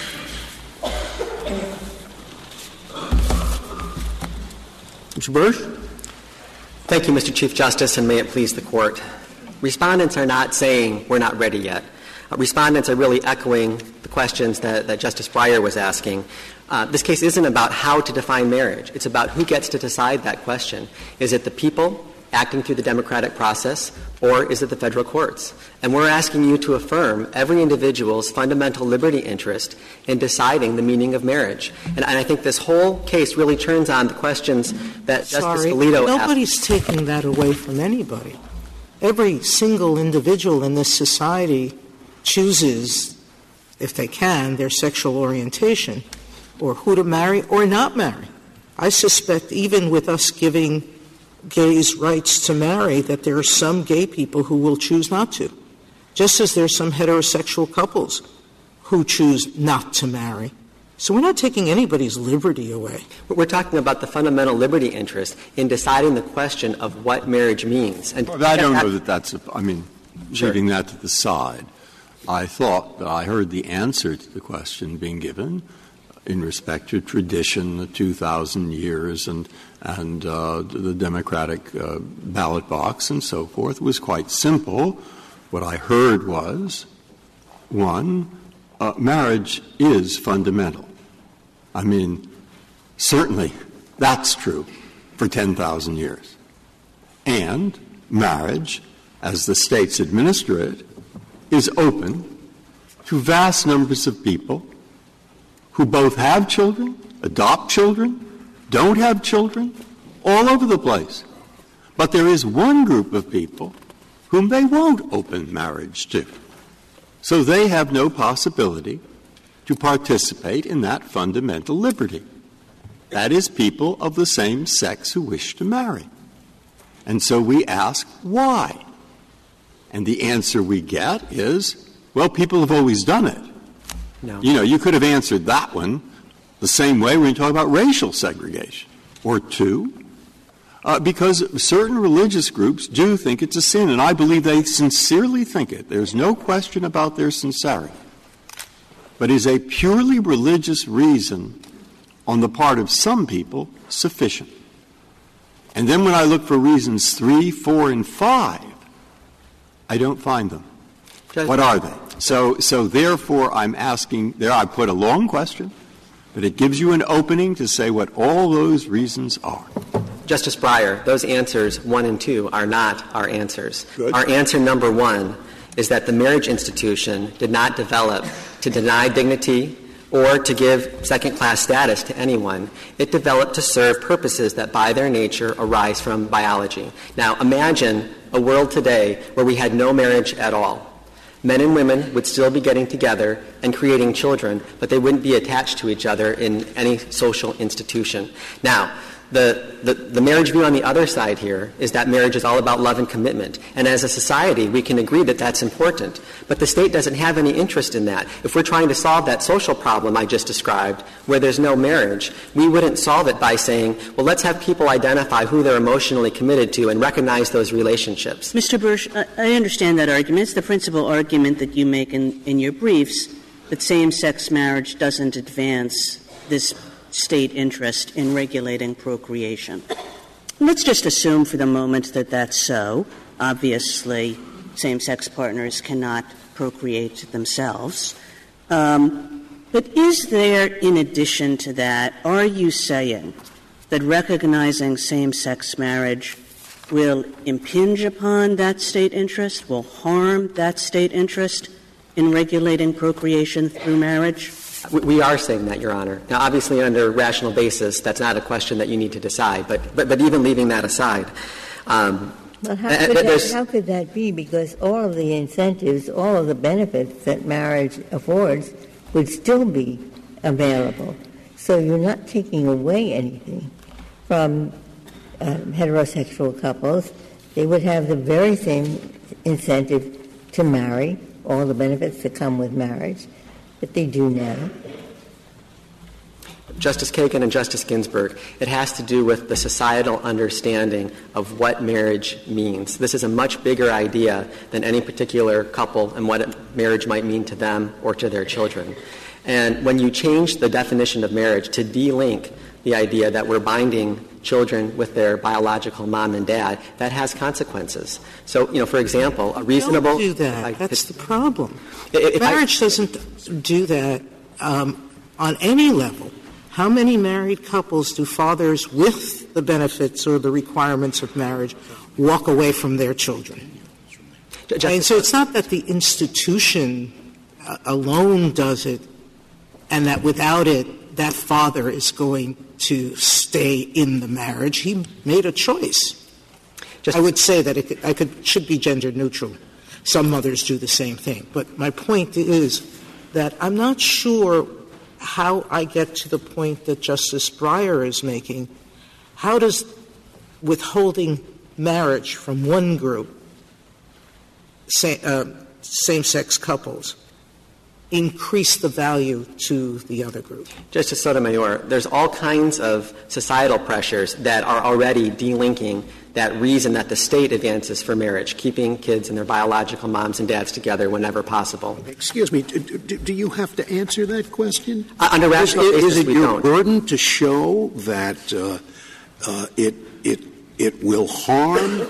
Mr. Bursch? Thank you, Mr. Chief Justice, and may it please the Court. Respondents are not saying we're not ready yet. Respondents are really echoing the questions that Justice Breyer was asking. This case isn't about how to define marriage. It's about who gets to decide that question. Is it the people acting through the democratic process, or is it the federal courts? And we're asking you to affirm every individual's fundamental liberty interest in deciding the meaning of marriage. And I think this whole case really turns on the questions that Justice Alito asked. Nobody's taking that away from anybody. Every single individual in this society chooses, if they can, their sexual orientation, or who to marry or not marry. I suspect even with us giving gays rights to marry that there are some gay people who will choose not to, just as there are some heterosexual couples who choose not to marry. So we're not taking anybody's liberty away. We're talking about the fundamental liberty interest in deciding the question of what marriage means. And I don't know that that's leaving that to the side. I thought that I heard the answer to the question being given in respect to tradition, the 2,000 years, and the democratic ballot box and so forth was quite simple. What I heard was, one, marriage is fundamental. I mean, certainly that's true for 10,000 years. And marriage, as the states administer it, is open to vast numbers of people who both have children, adopt children, don't have children, all over the place. But there is one group of people whom they won't open marriage to. So they have no possibility to participate in that fundamental liberty. That is people of the same sex who wish to marry. And so we ask, why? And the answer we get is, well, people have always done it. No. You know, you could have answered that one the same way when you talk about racial segregation. Or two, because certain religious groups do think it's a sin, and I believe they sincerely think it. There's no question about their sincerity. But is a purely religious reason on the part of some people sufficient? And then when I look for reasons 3, 4, and 5, I don't find them. What are they? So therefore, I'm asking — there I put a long question, but it gives you an opening to say what all those reasons are. Justice Breyer, those answers 1 and 2 are not our answers. Good. Our answer number 1 is that the marriage institution did not develop to deny dignity or to give second-class status to anyone. It developed to serve purposes that by their nature arise from biology. Now, imagine a world today where we had no marriage at all. Men and women would still be getting together and creating children, but they wouldn't be attached to each other in any social institution. Now, the marriage view on the other side here is that marriage is all about love and commitment. And as a society, we can agree that that's important. But the state doesn't have any interest in that. If we're trying to solve that social problem I just described, where there's no marriage, we wouldn't solve it by saying, well, let's have people identify who they're emotionally committed to and recognize those relationships. Mr. Bursch, I understand that argument. It's the principal argument that you make in your briefs, that same-sex marriage doesn't advance this state interest in regulating procreation. Let's just assume for the moment that that's so. Obviously, same-sex partners cannot procreate themselves. But is there, in addition to that, are you saying that recognizing same-sex marriage will impinge upon that state interest, will harm that state interest in regulating procreation through marriage? We are saying that, Your Honor. Now, obviously, under rational basis, that's not a question that you need to decide. But even leaving that aside, well, how could that be? Because all of the incentives, all of the benefits that marriage affords would still be available. So you're not taking away anything from heterosexual couples. They would have the very same incentive to marry, all the benefits that come with marriage, that they do now. Justice Kagan and Justice Ginsburg, it has to do with the societal understanding of what marriage means. This is a much bigger idea than any particular couple and what marriage might mean to them or to their children. And when you change the definition of marriage to de-link the idea that we're binding children with their biological mom and dad, that has consequences. So, for example, a reasonable... Don't do that. That's the problem. Marriage doesn't do that on any level. How many married couples do fathers with the benefits or the requirements of marriage walk away from their children? And so it's not that the institution alone does it and that without it, that father is going to stay in the marriage. He made a choice. I would say that it should be gender neutral. Some mothers do the same thing. But my point is that I'm not sure how I get to the point that Justice Breyer is making. How does withholding marriage from one group, same-sex couples, increase the value to the other group? Justice Sotomayor, there's all kinds of societal pressures that are already delinking that reason that the state advances for marriage, keeping kids and their biological moms and dads together whenever possible. Excuse me, do you have to answer that question? Under rational basis, is it we your don't. burden to show that it will harm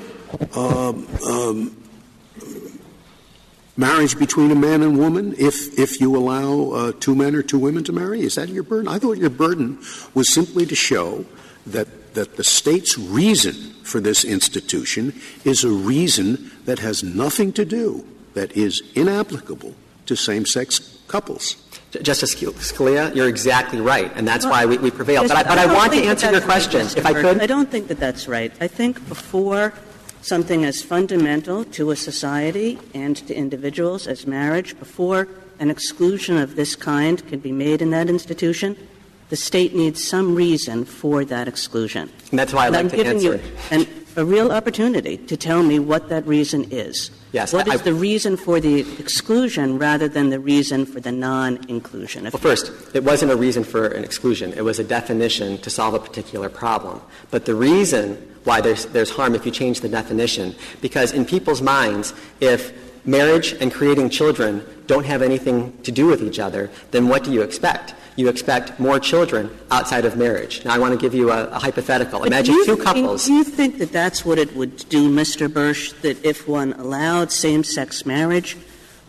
marriage between a man and woman if you allow 2 men or 2 women to marry? Is that your burden? I thought your burden was simply to show that the state's reason for this institution is a reason that has nothing to do, that is inapplicable to same-sex couples. Justice Scalia, you're exactly right, and that's why we prevail. But I want to answer your question, if I could. I don't think that that's right. I think before something as fundamental to a society and to individuals as marriage, before an exclusion of this kind can be made in that institution, the state needs some reason for that exclusion. And that's why I'd like to answer it. And a real opportunity to tell me what that reason is. Yes. What is the reason for the exclusion rather than the reason for the non-inclusion? Well, first, it wasn't a reason for an exclusion. It was a definition to solve a particular problem. But the reason why there's harm if you change the definition, because in people's minds, if marriage and creating children don't have anything to do with each other, then what do you expect? You expect more children outside of marriage. Now, I want to give you a hypothetical. Imagine 2 couples. Do you think that that's what it would do, Mr. Bursch, that if one allowed same-sex marriage,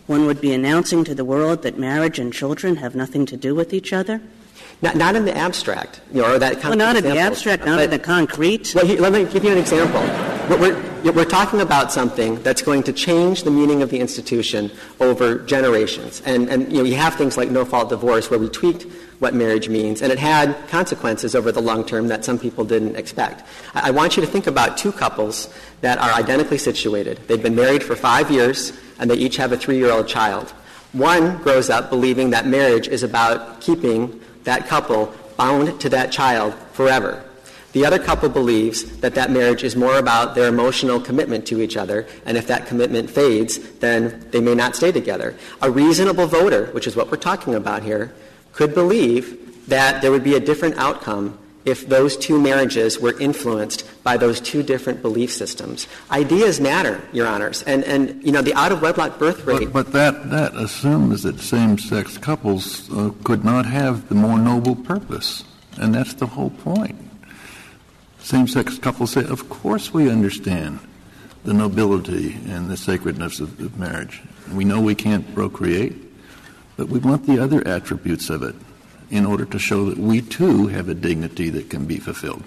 one would be announcing to the world that marriage and children have nothing to do with each other? Not in the abstract, or that well, not in the abstract, not in the concrete. Well, let me give you an example. We're talking about something that's going to change the meaning of the institution over generations. And you have things like no-fault divorce where we tweaked what marriage means, and it had consequences over the long term that some people didn't expect. I want you to think about two couples that are identically situated. They've been married for 5 years, and they each have a 3-year-old child. One grows up believing that marriage is about keeping that couple bound to that child forever. The other couple believes that that marriage is more about their emotional commitment to each other, and if that commitment fades, then they may not stay together. A reasonable voter, which is what we're talking about here, could believe that there would be a different outcome if those two marriages were influenced by those two different belief systems. Ideas matter, Your Honors. And the out-of-wedlock birth rate... But that assumes that same-sex couples could not have the more noble purpose. And that's the whole point. Same-sex couples say, of course we understand the nobility and the sacredness of marriage. We know we can't procreate, but we want the other attributes of it in order to show that we, too, have a dignity that can be fulfilled.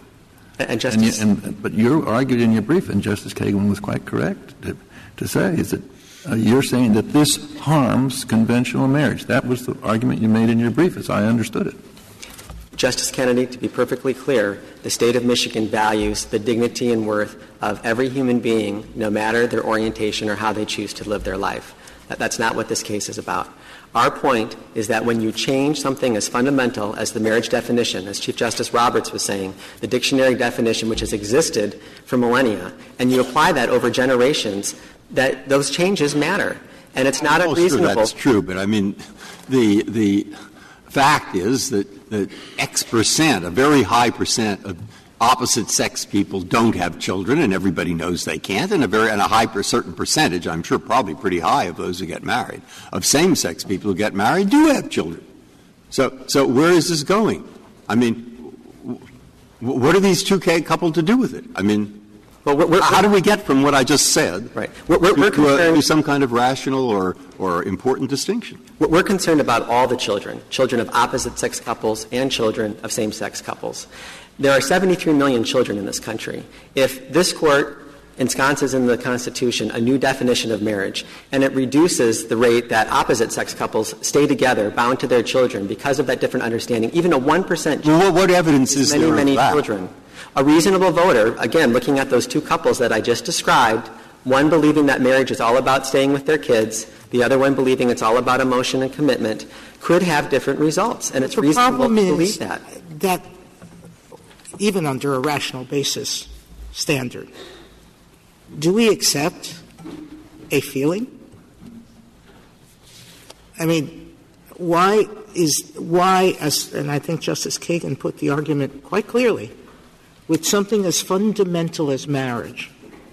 But you argued in your brief, and Justice Kagan was quite correct to say, is that you're saying that this harms conventional marriage. That was the argument you made in your brief, as I understood it. Justice Kennedy, to be perfectly clear, the state of Michigan values the dignity and worth of every human being, no matter their orientation or how they choose to live their life. That's not what this case is about. Our point is that when you change something as fundamental as the marriage definition, as Chief Justice Roberts was saying, the dictionary definition which has existed for millennia, and you apply that over generations, that those changes matter. And it's not unreasonable. Sure, that's true, but I mean, the fact is that X percent, a very high percent of opposite-sex people don't have children, and everybody knows they can't, and a certain percentage, I'm sure probably pretty high of those who get married, of same-sex people who get married do have children. So where is this going? I mean, what are these two couples to do with it? I mean, how do we get from what I just said to some kind of rational or important distinction? We're concerned about all the children of opposite-sex couples and children of same-sex couples. There are 73 million children in this country. If this Court ensconces in the Constitution a new definition of marriage, and it reduces the rate that opposite-sex couples stay together, bound to their children, because of that different understanding, even a 1% well, what evidence is there many of that? Children. A reasonable voter, again, looking at those two couples that I just described, one believing that marriage is all about staying with their kids, the other one believing it's all about emotion and commitment, could have different results. And it's reasonable to believe that. That even under a rational basis standard, do we accept a feeling? I mean, why, and I think Justice Kagan put the argument quite clearly, with something as fundamental as marriage,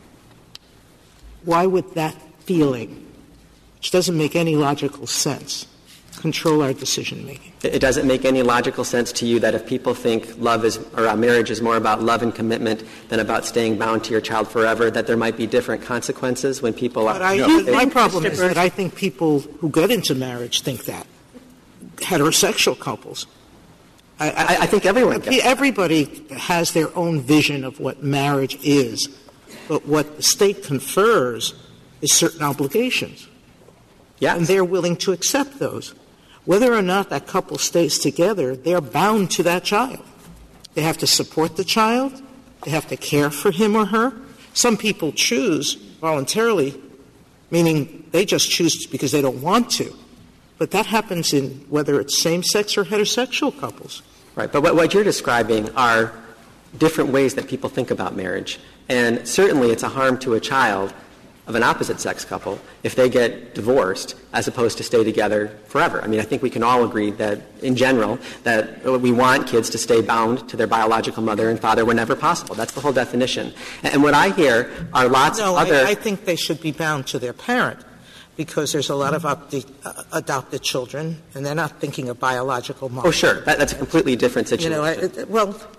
why would that feeling, which doesn't make any logical sense, control our decision-making? It doesn't make any logical sense to you that if people think marriage is more about love and commitment than about staying bound to your child forever, that there might be different consequences when people are... My problem is that I think people who get into marriage think that. Heterosexual couples. I think everyone gets Everybody has their own vision of what marriage is, but what the state confers is certain obligations. Yes. And they're willing to accept those. Whether or not that couple stays together, they're bound to that child. They have to support the child. They have to care for him or her. Some people choose voluntarily, meaning they just choose because they don't want to. But that happens in whether it's same-sex or heterosexual couples. Right. But what you're describing are different ways that people think about marriage. And certainly it's a harm to a child of an opposite-sex couple if they get divorced as opposed to stay together forever. I mean, I think we can all agree that, in general, that we want kids to stay bound to their biological mother and father whenever possible. That's the whole definition. And what I hear are lots of other... I think they should be bound to their parent because there's a lot of adopted children, and they're not thinking of biological mother. Oh, sure. That's a completely different situation.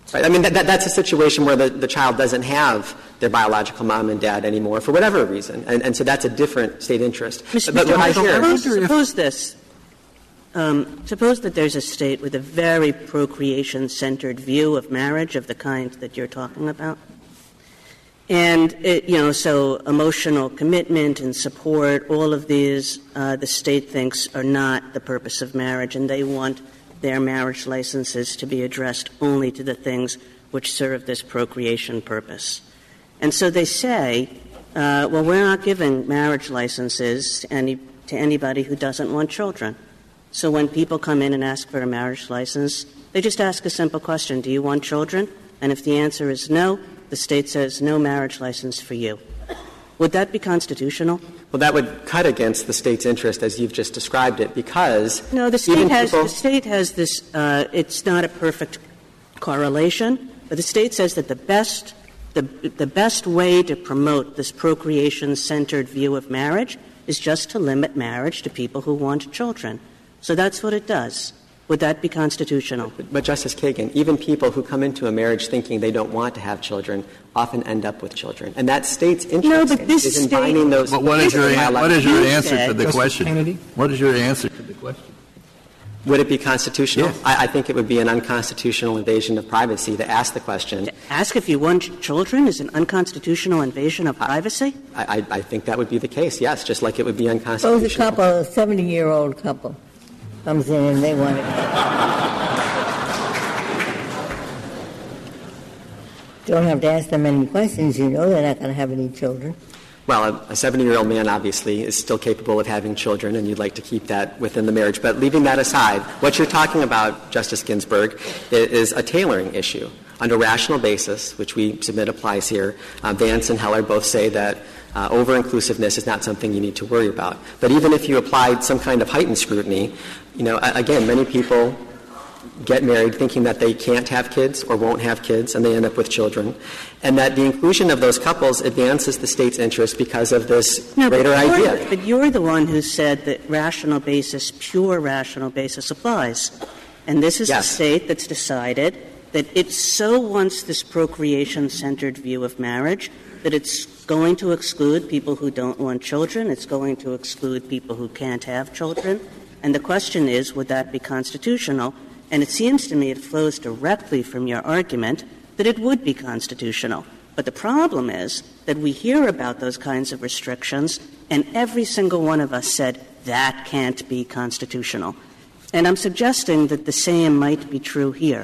Right. I mean, that's a situation where the child doesn't have their biological mom and dad anymore for whatever reason. And so that's a different state interest. Suppose this. Suppose that there's a state with a very procreation-centered view of marriage of the kind that you're talking about. And, so emotional commitment and support, all of these, the state thinks are not the purpose of marriage, and they want their marriage licenses to be addressed only to the things which serve this procreation purpose. And so they say, well, we're not giving marriage licenses to anybody who doesn't want children. So when people come in and ask for a marriage license, they just ask a simple question, do you want children? And if the answer is no, the state says no marriage license for you. Would that be constitutional? Well, that would cut against the state's interest as you've just described it, because the state has this. It's not a perfect correlation, but the state says that the best way to promote this procreation-centered view of marriage is just to limit marriage to people who want children. So that's what it does. Would that be constitutional? But Justice Kagan, even people who come into a marriage thinking they don't want to have children often end up with children. And that state's interest is in binding those. But what is your answer to the question? What is your answer to the question? Would it be constitutional? Yes. I think it would be an unconstitutional invasion of privacy to ask the question. To ask if you want children is an unconstitutional invasion of privacy? I think that would be the case, yes, just like it would be unconstitutional. Suppose a 70-year-old couple comes in and they want it. Don't have to ask them any questions. You know they're not going to have any children. Well, a 70-year-old man obviously is still capable of having children, and you'd like to keep that within the marriage. But leaving that aside, what you're talking about, Justice Ginsburg, is a tailoring issue. Under rational basis, which we submit applies here, Vance and Heller both say that over-inclusiveness is not something you need to worry about. But even if you applied some kind of heightened scrutiny, again, many people get married thinking that they can't have kids or won't have kids, and they end up with children, and that the inclusion of those couples advances the state's interest because of this greater idea. But you're the one who said that pure rational basis applies. And this is a state that's decided that it so wants this procreation-centered view of marriage that it's going to exclude people who don't want children, it's going to exclude people who can't have children. And the question is, would that be constitutional? And it seems to me it flows directly from your argument that it would be constitutional. But the problem is that we hear about those kinds of restrictions, and every single one of us said, that can't be constitutional. And I'm suggesting that the same might be true here.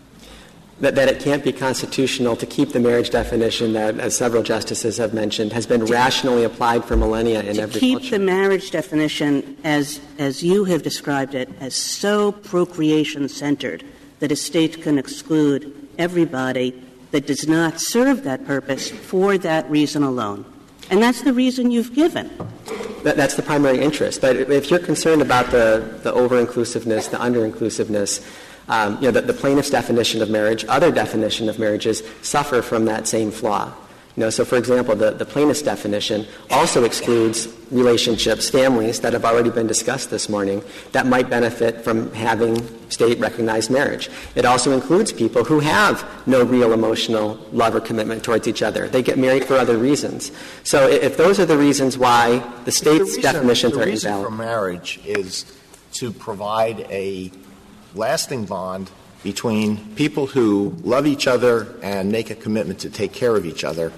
That it can't be constitutional to keep the marriage definition that, as several justices have mentioned, has been rationally applied for millennia in every culture. To keep the marriage definition, as you have described it, as so procreation-centered that a state can exclude everybody that does not serve that purpose for that reason alone. And that's the reason you've given. That's the primary interest. But if you're concerned about the over-inclusiveness, the under-inclusiveness, the plaintiff's definition of marriage, other definition of marriages suffer from that same flaw. So, for example, the plaintiff's definition also excludes relationships, families that have already been discussed this morning that might benefit from having state-recognized marriage. It also includes people who have no real emotional love or commitment towards each other. They get married for other reasons. So if those are the reasons why the state's definitions are invalid. The reason for marriage is to provide a lasting bond between people who love each other and make a commitment to take care of each other.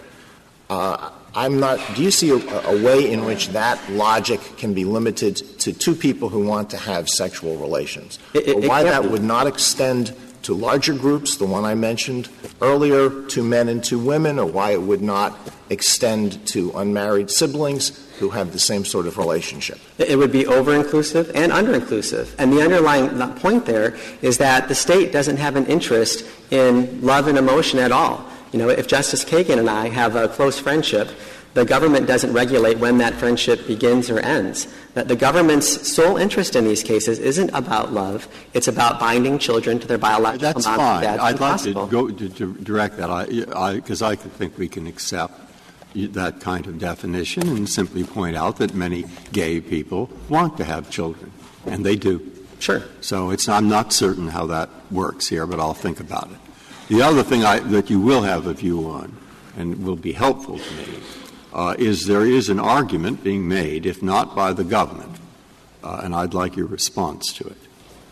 Do you see a way in which that logic can be limited to two people who want to have sexual relations? Why that would not extend to larger groups, the one I mentioned earlier, two men and two women, or why it would not extend to unmarried siblings who have the same sort of relationship? It would be over-inclusive and under-inclusive. And the underlying point there is that the state doesn't have an interest in love and emotion at all. If Justice Kagan and I have a close friendship, the government doesn't regulate when that friendship begins or ends. That the government's sole interest in these cases isn't about love. It's about binding children to their biological moms and dads. I'd like to go to direct that, because I think we can accept that kind of definition and simply point out that many gay people want to have children, and they do. Sure. So I'm not certain how that works here, but I'll think about it. The other thing that you will have a view on, and will be helpful to me, is there is an argument being made, if not by the government, and I'd like your response to it,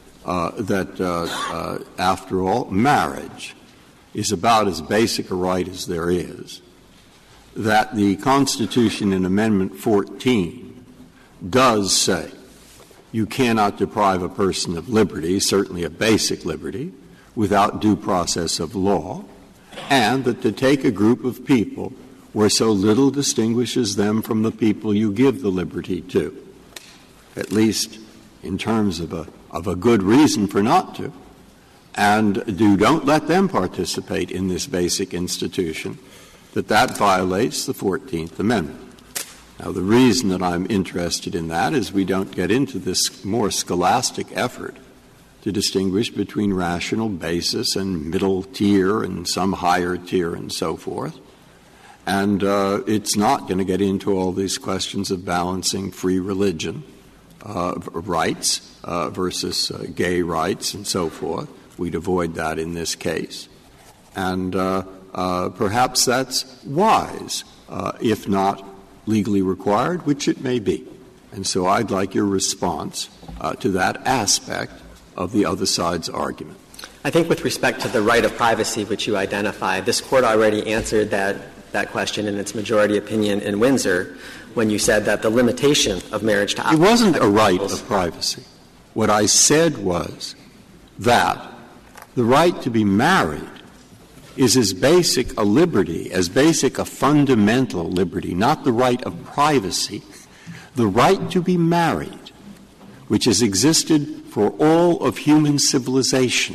that after all, marriage is about as basic a right as there is, that the Constitution in Amendment 14 does say you cannot deprive a person of liberty, certainly a basic liberty, without due process of law, and that to take a group of people where so little distinguishes them from the people you give the liberty to, at least in terms of a good reason for not to, and don't let them participate in this basic institution, that violates the 14th Amendment. Now, the reason that I'm interested in that is we don't get into this more scholastic effort to distinguish between rational basis and middle tier and some higher tier and so forth. And it's not going to get into all these questions of balancing free religion rights versus gay rights and so forth. We'd avoid that in this case. And perhaps that's wise, if not legally required, which it may be. And so I'd like your response to that aspect of the other side's argument. I think with respect to the right of privacy which you identified, this Court already answered that question in its majority opinion in Windsor when you said that the limitation of marriage to opposite It wasn't a right of privacy. What I said was that the right to be married is as basic a liberty, as basic a fundamental liberty, not the right of privacy, the right to be married, which has existed for all of human civilization,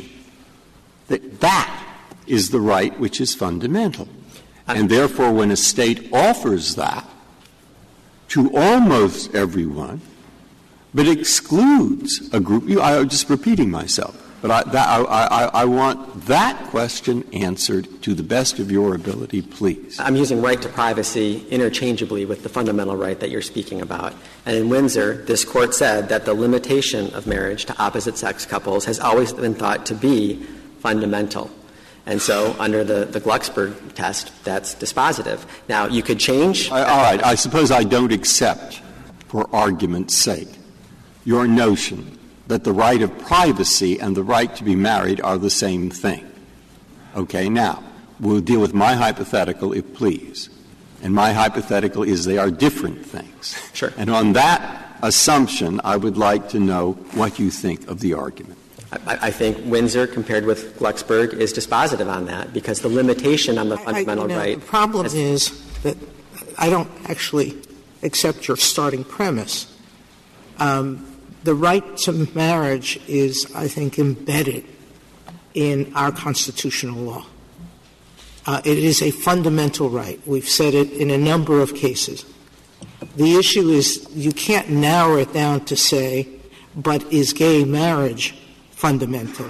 that is the right which is fundamental. And therefore, when a state offers that to almost everyone, but excludes a group, I'm just repeating myself, but I want that question answered to the best of your ability, please. I'm using right to privacy interchangeably with the fundamental right that you're speaking about. And in Windsor, this Court said that the limitation of marriage to opposite-sex couples has always been thought to be fundamental. And so under the Glucksberg test, that's dispositive. Now, you could change. All right. I suppose I don't accept, for argument's sake, your notion that the right of privacy and the right to be married are the same thing. Okay, now, we'll deal with my hypothetical, if please. And my hypothetical is they are different things. Sure. And on that assumption, I would like to know what you think of the argument. I think Windsor, compared with Glucksberg, is dispositive on that, because the limitation on the fundamental right. The problem is that I don't actually accept your starting premise. The right to marriage is, I think, embedded in our constitutional law. It is a fundamental right. We've said it in a number of cases. The issue is you can't narrow it down to say, but is gay marriage fundamental?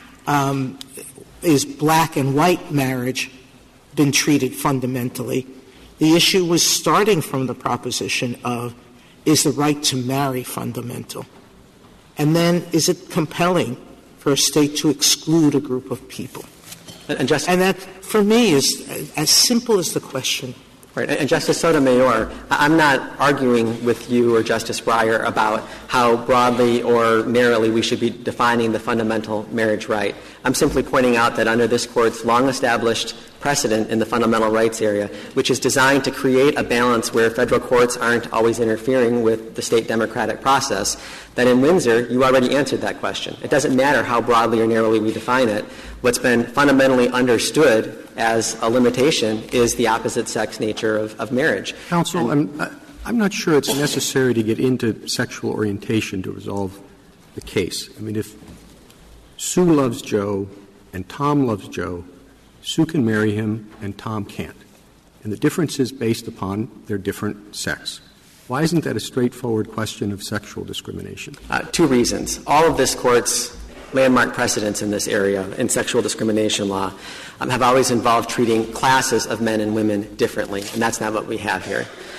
Is black and white marriage been treated fundamentally? The issue was starting from the proposition of, is the right to marry fundamental? And then, is it compelling for a state to exclude a group of people? And that, for me, is as simple as the question. Right. And Justice Sotomayor, I'm not arguing with you or Justice Breyer about how broadly or narrowly we should be defining the fundamental marriage right. I'm simply pointing out that under this Court's long-established precedent in the fundamental rights area, which is designed to create a balance where federal courts aren't always interfering with the state democratic process, that in Windsor, you already answered that question. It doesn't matter how broadly or narrowly we define it. What's been fundamentally understood as a limitation is the opposite-sex nature of marriage. Counsel, I'm not sure it's necessary to get into sexual orientation to resolve the case. I mean, if Sue loves Joe and Tom loves Joe, Sue can marry him and Tom can't. And the difference is based upon their different sex. Why isn't that a straightforward question of sexual discrimination? Two reasons. All of this Court's landmark precedents in this area in sexual discrimination law have always involved treating classes of men and women differently, and that's not what we have here.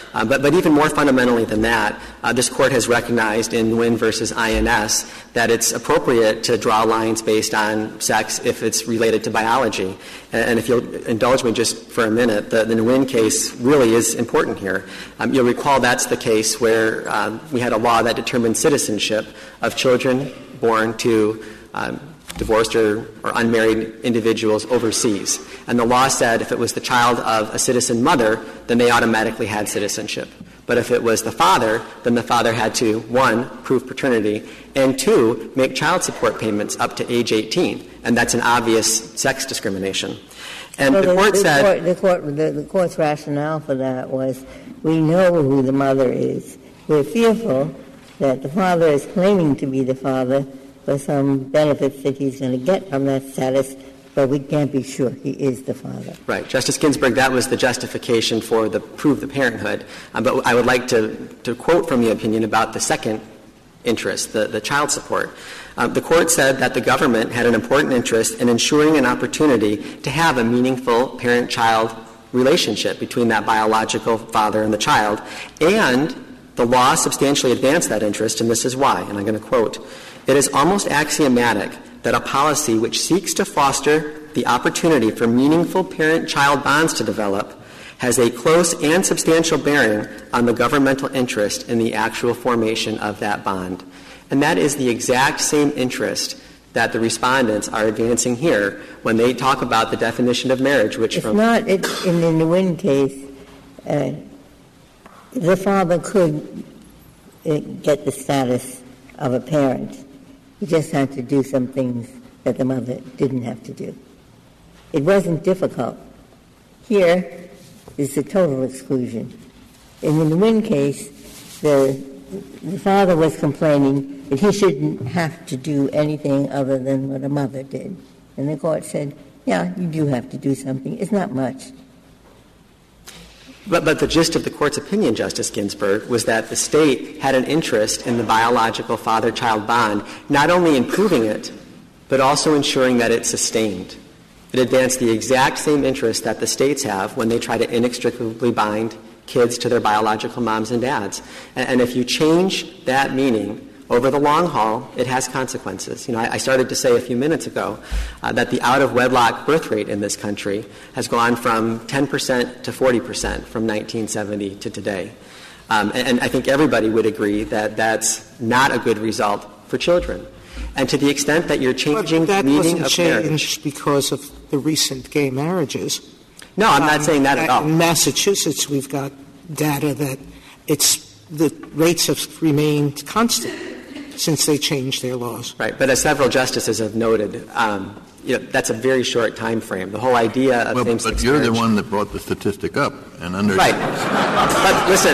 But even more fundamentally than that, this Court has recognized in Nguyen versus INS that it's appropriate to draw lines based on sex if it's related to biology. And if you'll indulge me just for a minute, the Nguyen case really is important here. You'll recall that's the case where we had a law that determined citizenship of children born to divorced or unmarried individuals overseas. And the law said if it was the child of a citizen mother, then they automatically had citizenship. But if it was the father, then the father had to, 1, prove paternity, and 2, make child support payments up to age 18. And that's an obvious sex discrimination. And the Court said... The Court's rationale for that was we know who the mother is. We're fearful that the father is claiming to be the father for some benefits that he's going to get from that status, but we can't be sure he is the father. Right. Justice Ginsburg, that was the justification for the prove the parenthood. But I would like to quote from the opinion about the second interest, the child support. The Court said that the government had an important interest in ensuring an opportunity to have a meaningful parent-child relationship between that biological father and the child, and the law substantially advanced that interest, and this is why, and I'm going to quote, "It is almost axiomatic that a policy which seeks to foster the opportunity for meaningful parent-child bonds to develop has a close and substantial bearing on the governmental interest in the actual formation of that bond." And that is the exact same interest that the respondents are advancing here when they talk about the definition of marriage, which in the Nguyen case, the father could get the status of a parent. He just had to do some things that the mother didn't have to do. It wasn't difficult. Here is a total exclusion. In the Nguyen case, the father was complaining that he shouldn't have to do anything other than what a mother did. And the Court said, yeah, you do have to do something. It's not much. But the gist of the Court's opinion, Justice Ginsburg, was that the State had an interest in the biological father-child bond, not only in proving it, but also ensuring that it's sustained. It advanced the exact same interest that the States have when they try to inextricably bind kids to their biological moms and dads. And if you change that meaning over the long haul, it has consequences. You know, I started to say a few minutes ago that the out-of-wedlock birth rate in this country has gone from 10% to 40% from 1970 to today. And I think everybody would agree that that's not a good result for children. And to the extent that you're changing the meaning of marriage... That wasn't changed because of the recent gay marriages. No, I'm not saying that at all. In Massachusetts, we've got data that the rates have remained constant since they changed their laws. Right, but as several justices have noted, that's a very short time frame. The whole idea of same-sex but you're marriage, the one that brought the statistic up, and under right. But listen,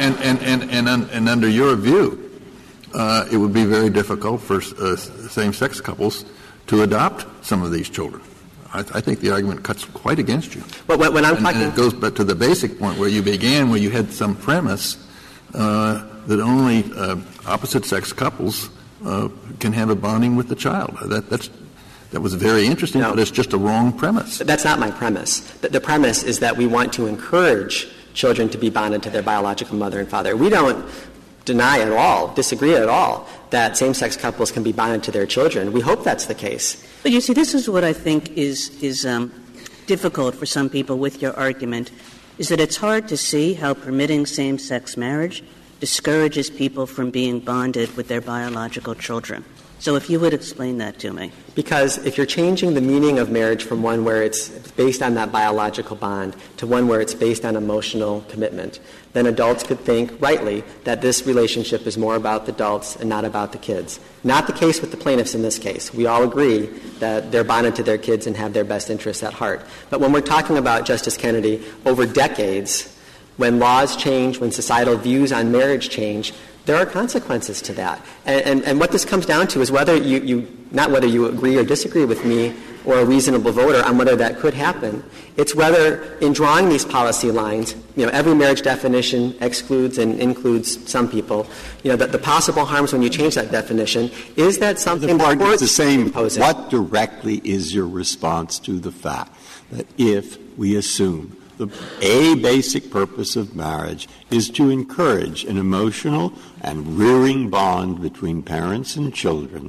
and under your view, it would be very difficult for same-sex couples to adopt some of these children. I think the argument cuts quite against you. But when I'm and it goes back to the basic point where you began, where you had some premise that only opposite-sex couples can have a bonding with the child. That was very interesting, but it's just a wrong premise. That's not my premise. The premise is that we want to encourage children to be bonded to their biological mother and father. We don't deny at all, disagree at all, that same-sex couples can be bonded to their children. We hope that's the case. But you see, this is what I think is difficult for some people with your argument, is that it's hard to see how permitting same-sex marriage discourages people from being bonded with their biological children. So if you would explain that to me. Because if you're changing the meaning of marriage from one where it's based on that biological bond to one where it's based on emotional commitment, then adults could think rightly that this relationship is more about the adults and not about the kids. Not the case with the plaintiffs in this case. We all agree that they're bonded to their kids and have their best interests at heart. But when we're talking about, Justice Kennedy, over decades, when laws change, when societal views on marriage change, there are consequences to that. And what this comes down to is whether not whether you agree or disagree with me or a reasonable voter on whether that could happen. It's whether in drawing these policy lines, every marriage definition excludes and includes some people, the possible harms when you change that definition, is that something the courts the same imposing? What directly is your response to the fact that if we assume A basic purpose of marriage is to encourage an emotional and rearing bond between parents and children.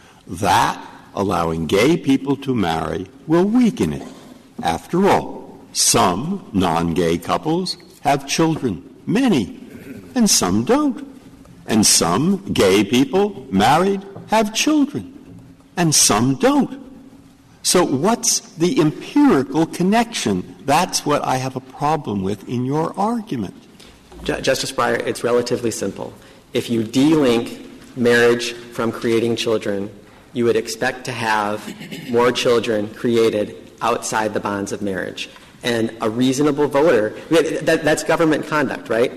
That, allowing gay people to marry, will weaken it. After all, some non-gay couples have children, many, and some don't. And some gay people married have children, and some don't. So what's the empirical connection? That's what I have a problem with in your argument. Justice Breyer, it's relatively simple. If you de-link marriage from creating children, you would expect to have more children created outside the bonds of marriage. And a reasonable voter, that's government conduct, right?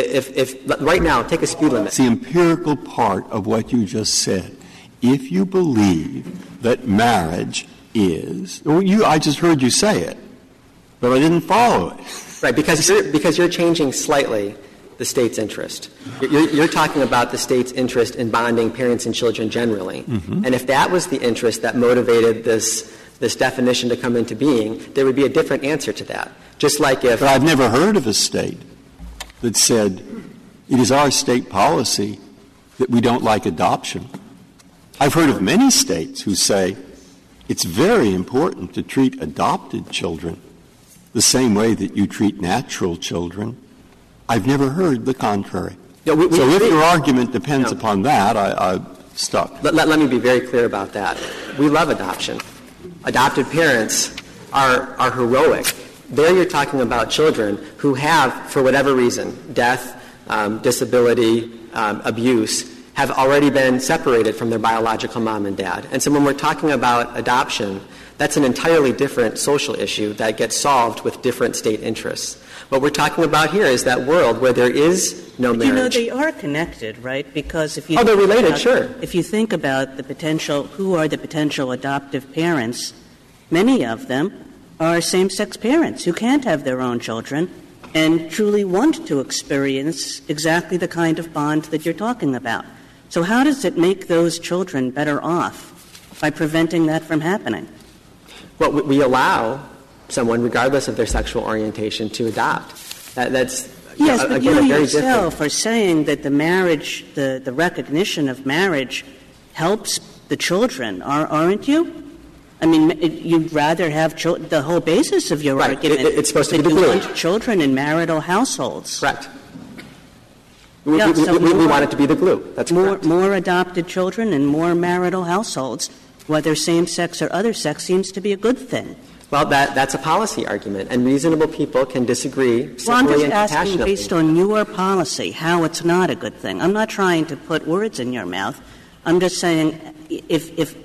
If right now, take a speed limit. It's the empirical part of what you just said. If you believe that marriage is, I just heard you say it, but I didn't follow it. Right, because you're changing slightly the state's interest. You're talking about the state's interest in bonding parents and children generally. Mm-hmm. And if that was the interest that motivated this definition to come into being, there would be a different answer to that. Just like if... But I've never heard of a state that said it is our state policy that we don't like adoption. I've heard of many states who say it's very important to treat adopted children the same way that you treat natural children. I've never heard the contrary. So if your argument depends upon that, I'm stuck. Let me be very clear about that. We love adoption. Adopted parents are heroic. There you're talking about children who have, for whatever reason, death, disability, abuse, have already been separated from their biological mom and dad. And so when we're talking about adoption, that's an entirely different social issue that gets solved with different state interests. What we're talking about here is that world where there is no marriage. They are connected, right? Because if you they're related, sure. If you think about who are the potential adoptive parents, many of them are same-sex parents who can't have their own children and truly want to experience exactly the kind of bond that you're talking about. So how does it make those children better off by preventing that from happening? Well, we allow someone, regardless of their sexual orientation, to adopt. That's yes, but you yourself different. are saying that the marriage, the recognition of marriage, helps the children, aren't you? I mean, you'd rather have the whole basis of your argument. It's supposed to be the glue. Want children in marital households. Correct. We want it to be the glue. That's correct. More adopted children and more marital households, whether same-sex or other sex, seems to be a good thing. Well, that's a policy argument, and reasonable people can disagree civilly and compassionately. I'm just asking, based on your policy, how it's not a good thing. I'm not trying to put words in your mouth. I'm just saying if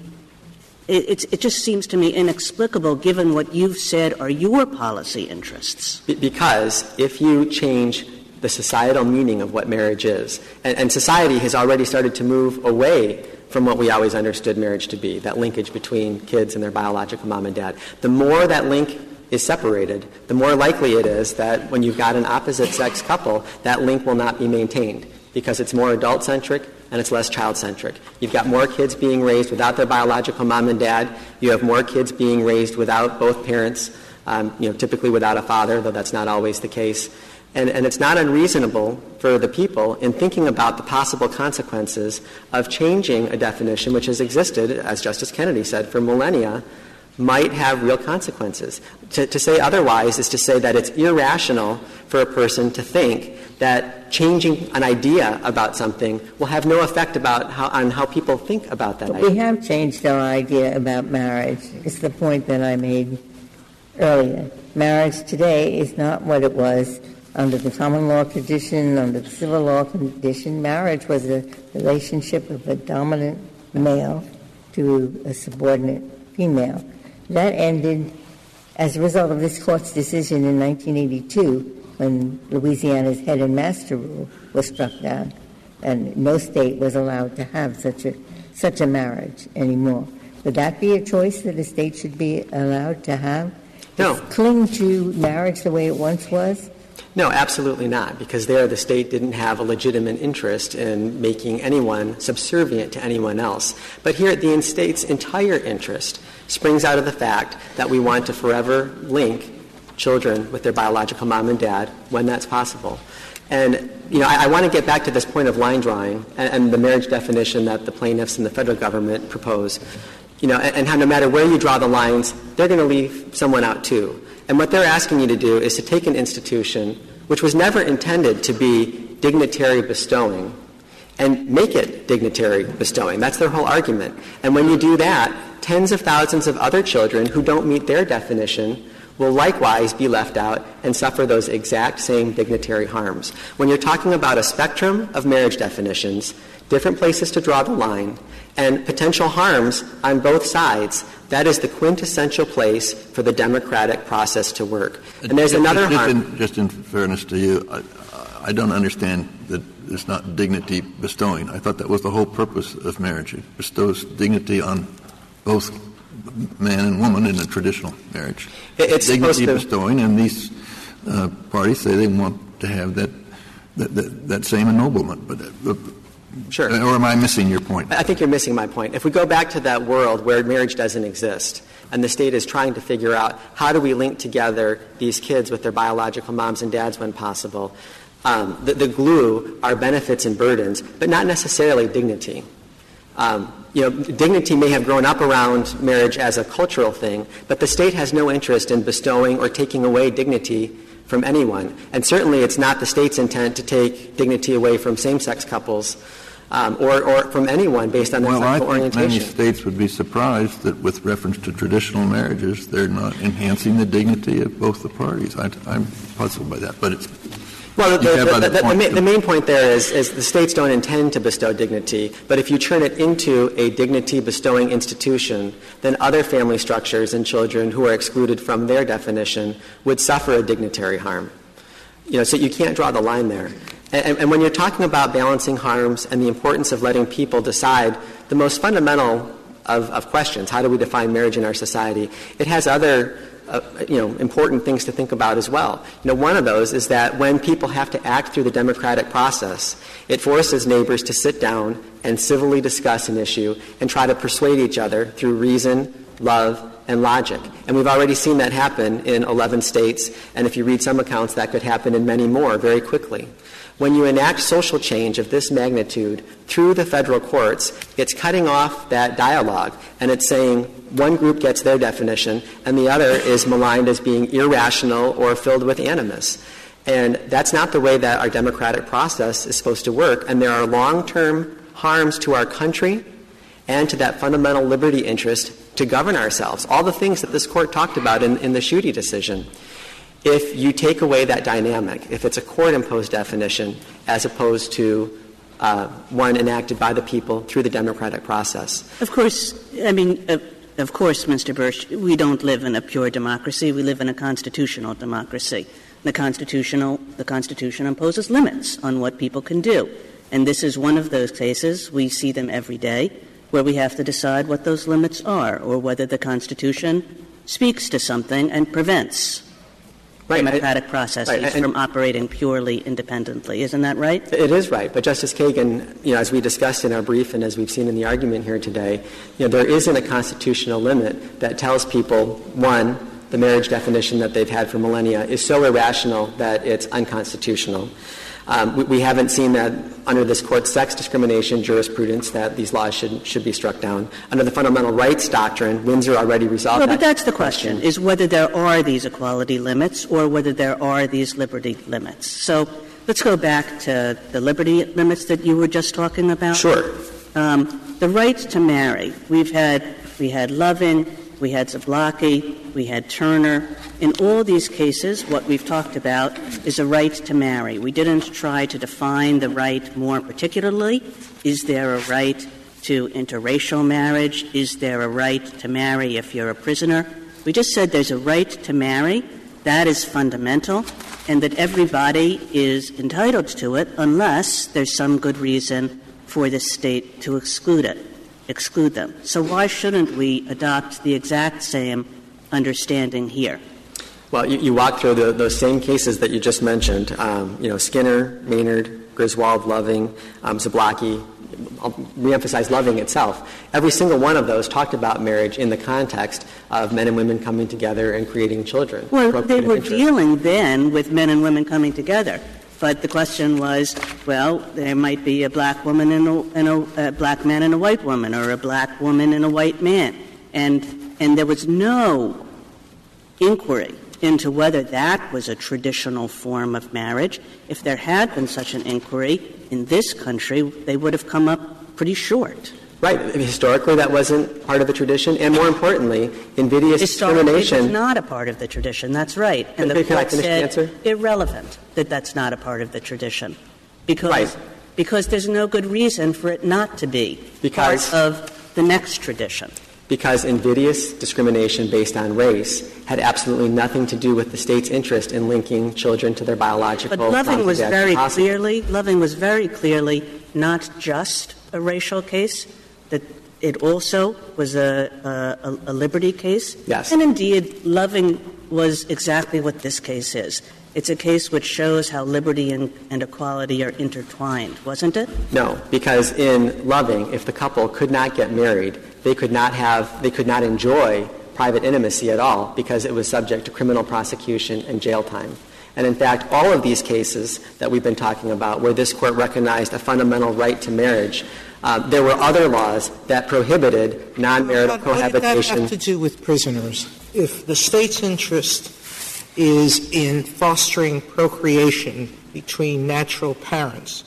it just seems to me inexplicable given what you've said are your policy interests. Because if you change the societal meaning of what marriage is, and society has already started to move away from what we always understood marriage to be, that linkage between kids and their biological mom and dad. The more that link is separated, the more likely it is that when you've got an opposite-sex couple, that link will not be maintained because it's more adult-centric and it's less child-centric. You've got more kids being raised without their biological mom and dad. You have more kids being raised without both parents, typically without a father, though that's not always the case. And it's not unreasonable for the people in thinking about the possible consequences of changing a definition which has existed, as Justice Kennedy said, for millennia, might have real consequences. To say otherwise is to say that it's irrational for a person to think that changing an idea about something will have no effect on how people think about that idea. We have changed our idea about marriage. It's the point that I made earlier. Marriage today is not what it was under the common law tradition, under the civil law tradition. Marriage was a relationship of a dominant male to a subordinate female. That ended as a result of this Court's decision in 1982 when Louisiana's head and master rule was struck down, and no state was allowed to have such a marriage anymore. Would that be a choice that a state should be allowed to have? No. Cling to marriage the way it once was? No, absolutely not, because there the state didn't have a legitimate interest in making anyone subservient to anyone else. But here the state's entire interest springs out of the fact that we want to forever link children with their biological mom and dad when that's possible. And, I want to get back to this point of line drawing and the marriage definition that the plaintiffs and the federal government propose, and how no matter where you draw the lines, they're going to leave someone out too. And what they're asking you to do is to take an institution which was never intended to be dignitary bestowing and make it dignitary bestowing. That's their whole argument. And when you do that, tens of thousands of other children who don't meet their definition will likewise be left out and suffer those exact same dignitary harms. When you're talking about a spectrum of marriage definitions, different places to draw the line, and potential harms on both sides, that is the quintessential place for the democratic process to work. And there's another harm. Just in fairness to you, I don't understand that it's not dignity bestowing. I thought that was the whole purpose of marriage. It bestows dignity on both man and woman in a traditional marriage. It's dignity bestowing, and these parties say they want to have that same ennoblement. But sure. Or am I missing your point? I think you're missing my point. If we go back to that world where marriage doesn't exist, and the state is trying to figure out how do we link together these kids with their biological moms and dads when possible, the glue are benefits and burdens, but not necessarily dignity. Dignity may have grown up around marriage as a cultural thing, but the state has no interest in bestowing or taking away dignity from anyone. And certainly it's not the state's intent to take dignity away from same-sex couples or from anyone based on their sexual orientation. Many states would be surprised that with reference to traditional marriages, they're not enhancing the dignity of both the parties. I'm puzzled by that. But the main point there is the states don't intend to bestow dignity, but if you turn it into a dignity-bestowing institution, then other family structures and children who are excluded from their definition would suffer a dignitary harm. So you can't draw the line there. And when you're talking about balancing harms and the importance of letting people decide the most fundamental of questions, how do we define marriage in our society, it has other important things to think about as well. One of those is that when people have to act through the democratic process, it forces neighbors to sit down and civilly discuss an issue and try to persuade each other through reason, love, and logic. And we've already seen that happen in 11 states, and if you read some accounts, that could happen in many more very quickly. When you enact social change of this magnitude through the federal courts, it's cutting off that dialogue, and it's saying one group gets their definition and the other is maligned as being irrational or filled with animus. And that's not the way that our democratic process is supposed to work, and there are long-term harms to our country and to that fundamental liberty interest to govern ourselves, all the things that this Court talked about in the Schuette decision. If you take away that dynamic, if it's a court-imposed definition as opposed to one enacted by the people through the democratic process. Of course, Mr. Bursch, we don't live in a pure democracy. We live in a constitutional democracy. The Constitution imposes limits on what people can do. And this is one of those cases, we see them every day, where we have to decide what those limits are or whether the Constitution speaks to something and prevents democratic processes from operating purely independently. Isn't that right? It is right. But Justice Kagan, as we discussed in our brief and as we've seen in the argument here today, there isn't a constitutional limit that tells people, one, the marriage definition that they've had for millennia is so irrational that it's unconstitutional. We haven't seen that under this Court's sex discrimination jurisprudence that these laws should be struck down. Under the fundamental rights doctrine, Windsor already resolved that. But that's the question, is whether there are these equality limits or whether there are these liberty limits. So let's go back to the liberty limits that you were just talking about. Sure. The right to marry. We had Loving, we had Zablocki, we had Turner. In all these cases, what we've talked about is a right to marry. We didn't try to define the right more particularly. Is there a right to interracial marriage? Is there a right to marry if you're a prisoner? We just said there's a right to marry. That is fundamental, and that everybody is entitled to it unless there's some good reason for the state to exclude them. So why shouldn't we adopt the exact same understanding here? Well, you walk through those same cases that you just mentioned, Skinner, Maynard, Griswold, Loving, Zablocki, I'll reemphasize Loving itself. Every single one of those talked about marriage in the context of men and women coming together and creating children. Well, they were dealing then with men and women coming together. But the question was, well, there might be a black woman and a black man and a white woman, or a black woman and a white man. And there was no inquiry into whether that was a traditional form of marriage. If there had been such an inquiry in this country, they would have come up pretty short. Right. Historically, that wasn't part of the tradition. And more importantly, invidious discrimination. It was not a part of the tradition. That's right. And the court said irrelevant that that's not a part of the tradition. Because there's no good reason for it not to be part of the next tradition. Because invidious discrimination based on race had absolutely nothing to do with the state's interest in linking children to their biological. But Loving was very clearly not just a racial case, that it also was a liberty case. Yes. And indeed, Loving was exactly what this case is. It's a case which shows how liberty and equality are intertwined, wasn't it? No, because in Loving, if the couple could not get married, they could not enjoy private intimacy at all because it was subject to criminal prosecution and jail time. And in fact, all of these cases that we've been talking about where this court recognized a fundamental right to marriage, there were other laws that prohibited non-marital cohabitation. What did that have to do with prisoners? If the state's interest is in fostering procreation between natural parents,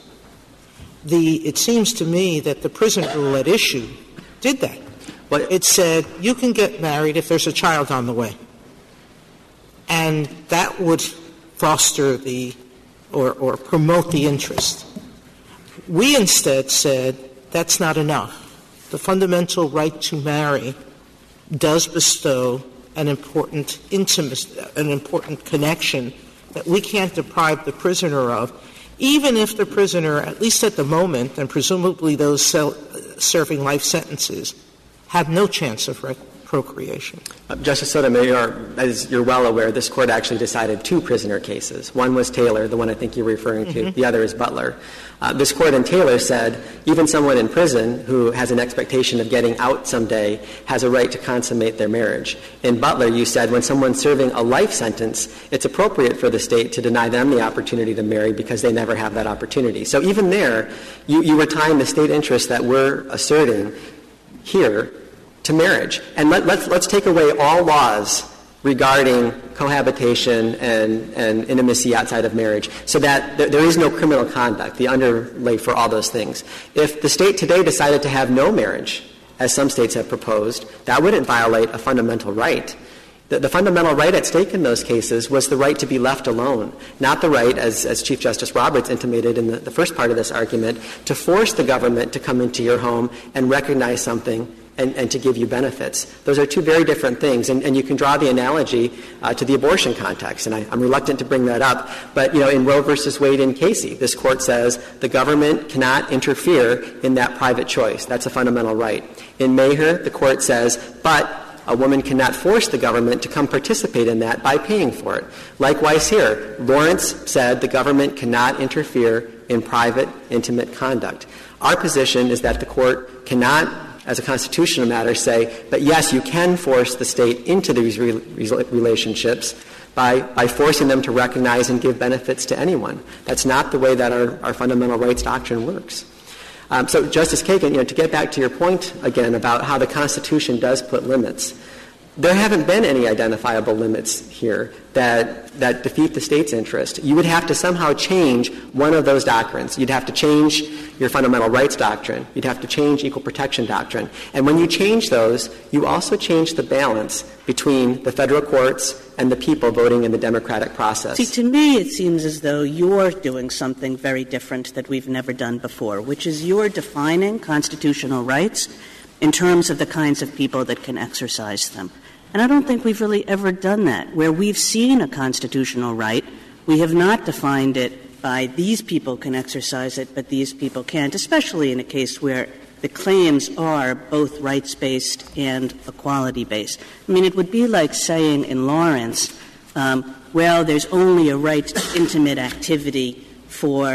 it seems to me that the prison rule at issue did that. But it said you can get married if there's a child on the way. And that would foster or promote the interest. We instead said that's not enough. The fundamental right to marry does bestow an important connection that we can't deprive the prisoner of, even if the prisoner, at least at the moment, and presumably those serving life sentences, have no chance of procreation. Justice Sotomayor, as you're well aware, this court actually decided two prisoner cases. One was Taylor, the one I think you're referring to. The other is Butler. This court in Taylor said even someone in prison who has an expectation of getting out someday has a right to consummate their marriage. In Butler, you said when someone's serving a life sentence, it's appropriate for the state to deny them the opportunity to marry because they never have that opportunity. So even there, you were tying the state interest that we're asserting here to marriage. And let's take away all laws regarding cohabitation and intimacy outside of marriage so that there is no criminal conduct, the underlay for all those things. If the state today decided to have no marriage, as some states have proposed, that wouldn't violate a fundamental right. The fundamental right at stake in those cases was the right to be left alone, not the right, as Chief Justice Roberts intimated in the first part of this argument, to force the government to come into your home and recognize something and to give you benefits. Those are two very different things, and you can draw the analogy to the abortion context, and I'm reluctant to bring that up. But, in Roe versus Wade and Casey, this court says the government cannot interfere in that private choice. That's a fundamental right. In Maher, the court says, but a woman cannot force the government to come participate in that by paying for it. Likewise here, Lawrence said the government cannot interfere in private, intimate conduct. Our position is that the court cannot, as a constitutional matter, say, but yes, you can force the state into these relationships by forcing them to recognize and give benefits to anyone. That's not the way that our fundamental rights doctrine works. So, Justice Kagan, to get back to your point again about how the Constitution does put limits, there haven't been any identifiable limits here that defeat the state's interest. You would have to somehow change one of those doctrines. You'd have to change your fundamental rights doctrine. You'd have to change equal protection doctrine. And when you change those, you also change the balance between the federal courts and the people voting in the democratic process. See, to me, it seems as though you're doing something very different that we've never done before, which is you're defining constitutional rights in terms of the kinds of people that can exercise them. And I don't think we've really ever done that. Where we've seen a constitutional right, we have not defined it by these people can exercise it, but these people can't, especially in a case where the claims are both rights-based and equality-based. I mean, it would be like saying in Lawrence, well, there's only a right to intimate activity for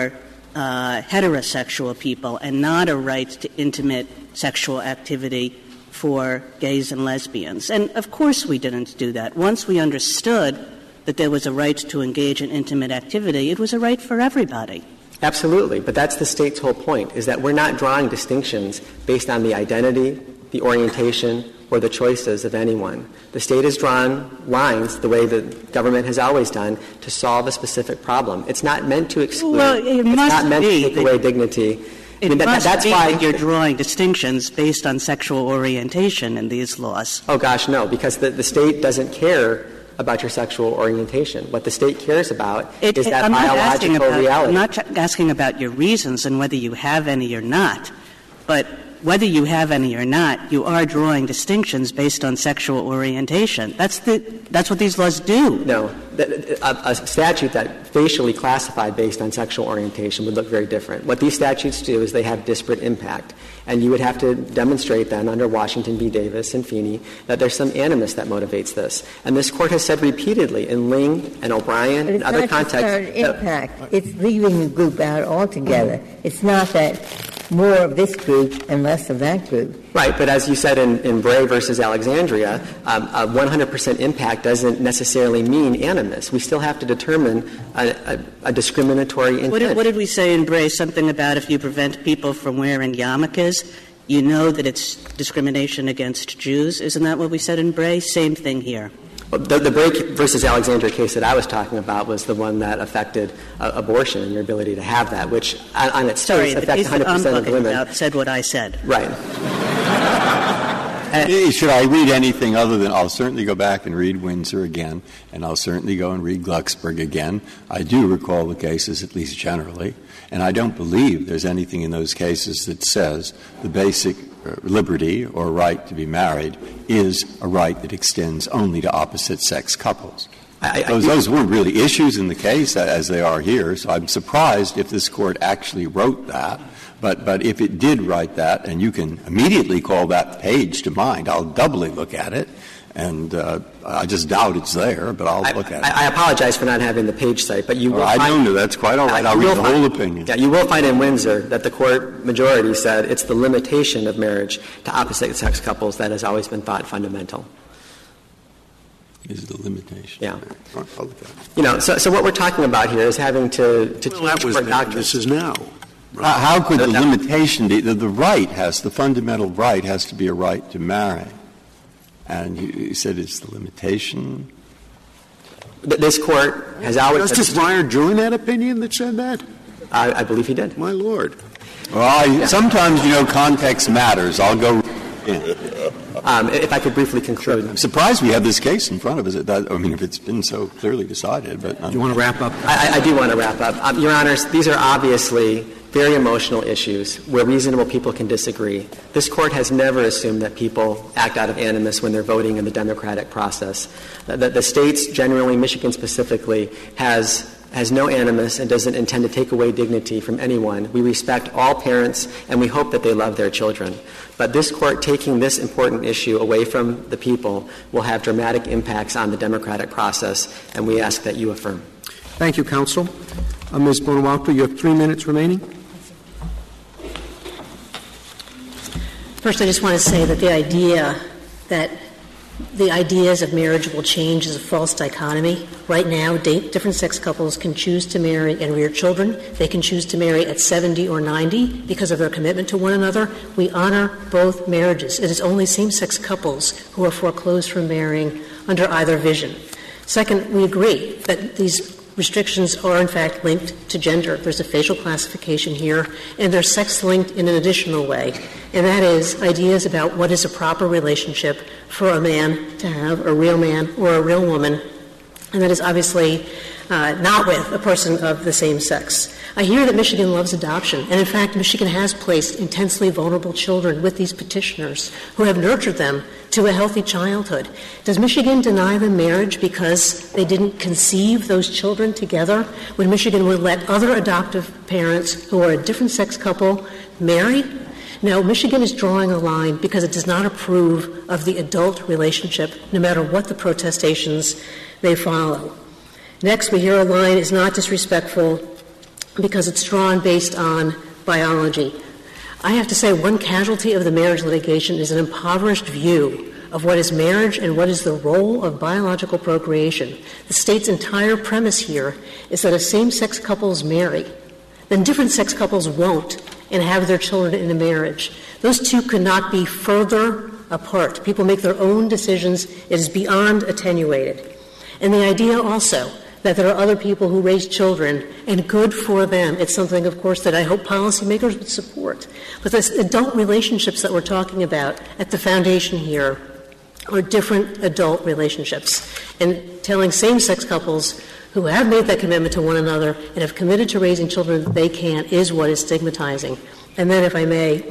heterosexual people and not a right to intimate sexual activity for gays and lesbians. And, of course, we didn't do that. Once we understood that there was a right to engage in intimate activity, it was a right for everybody. Absolutely. But that's the state's whole point, is that we're not drawing distinctions based on the identity, the orientation, or the choices of anyone. The state has drawn lines the way the government has always done to solve a specific problem. It's not meant to exclude. Well, it's not meant to take away dignity. That's why you're drawing distinctions based on sexual orientation in these laws. Oh, gosh, no, because the state doesn't care about your sexual orientation. What the state cares about is that biological reality. I'm not asking about your reasons and whether you have any or not, but whether you have any or not, you are drawing distinctions based on sexual orientation. That's what these laws do. No. A statute that facially classified based on sexual orientation would look very different. What these statutes do is they have disparate impact. And you would have to demonstrate then under Washington v. Davis and Feeney that there's some animus that motivates this. And this Court has said repeatedly in Ling and O'Brien and other contexts. Impact. It's leaving the group out altogether. It's not that more of this group and less of that group. Right, but as you said in Bray versus Alexandria, a 100% impact doesn't necessarily mean animus. We still have to determine a discriminatory intent. What did we say in Bray? Something about if you prevent people from wearing yarmulkes, you know that it's discrimination against Jews. Isn't that what we said in Bray? Same thing here. Well, the Bray versus Alexandria case that I was talking about was the one that affected abortion and your ability to have that, which on its face affects 100% of women. About said what I said. Right. Should I read anything other than I'll certainly go back and read Windsor again, and I'll certainly go and read Glucksberg again. I do recall the cases, at least generally, and I don't believe there's anything in those cases that says the basic liberty or right to be married is a right that extends only to opposite-sex couples. Those weren't really issues in the case as they are here, so I'm surprised if this Court actually wrote that. But if it did write that, and you can immediately call that page to mind, I'll doubly look at it. And I just doubt it's there, but I'll look at it. I apologize for not having the page site, but you will I don't know. That's quite all right. I'll read the whole opinion. Yeah, you will find in Windsor that the Court majority said it's the limitation of marriage to opposite-sex couples that has always been thought fundamental. Is the limitation. Yeah. You know, so what we're talking about here is having to change our doctrine. This is now. How could the limitation be? The fundamental right has to be a right to marry. And you said it's the limitation? This Court has always... Justice Breyer join that opinion that said that? I believe he did. My Lord. Well, sometimes, context matters. I'll go in. If I could briefly conclude. I'm surprised we have this case in front of us. If it's been so clearly decided. But do you want to wrap up? I do want to wrap up. Your Honors, these are obviously very emotional issues where reasonable people can disagree. This Court has never assumed that people act out of animus when they're voting in the democratic process. The states, generally, Michigan specifically, has no animus and doesn't intend to take away dignity from anyone. We respect all parents, and we hope that they love their children. But this Court taking this important issue away from the people will have dramatic impacts on the democratic process, and we ask that you affirm. Thank you, counsel. Ms. Bonawalter, you have 3 minutes remaining. First, I just want to say that the idea that the ideas of marriage will change is a false dichotomy. Right now, different sex couples can choose to marry and rear children. They can choose to marry at 70 or 90 because of their commitment to one another. We honor both marriages. It is only same-sex couples who are foreclosed from marrying under either vision. Second, we agree that these restrictions are, in fact, linked to gender. There's a facial classification here, and they're sex-linked in an additional way, and that is ideas about what is a proper relationship for a man to have, a real man or a real woman, and that is obviously not with a person of the same sex. I hear that Michigan loves adoption, and in fact, Michigan has placed intensely vulnerable children with these petitioners who have nurtured them to a healthy childhood. Does Michigan deny them marriage because they didn't conceive those children together when Michigan would let other adoptive parents who are a different sex couple marry? No, Michigan is drawing a line because it does not approve of the adult relationship, no matter what the protestations they follow. Next, we hear a line is not disrespectful because it's drawn based on biology. I have to say one casualty of the marriage litigation is an impoverished view of what is marriage and what is the role of biological procreation. The state's entire premise here is that if same-sex couples marry, then different sex couples won't and have their children in a marriage. Those two could not be further apart. People make their own decisions. It is beyond attenuated. And the idea also that there are other people who raise children, and good for them. It's something, of course, that I hope policymakers would support. But the adult relationships that we're talking about at the foundation here are different adult relationships. And telling same-sex couples who have made that commitment to one another and have committed to raising children that they can is what is stigmatizing. And then, if I may,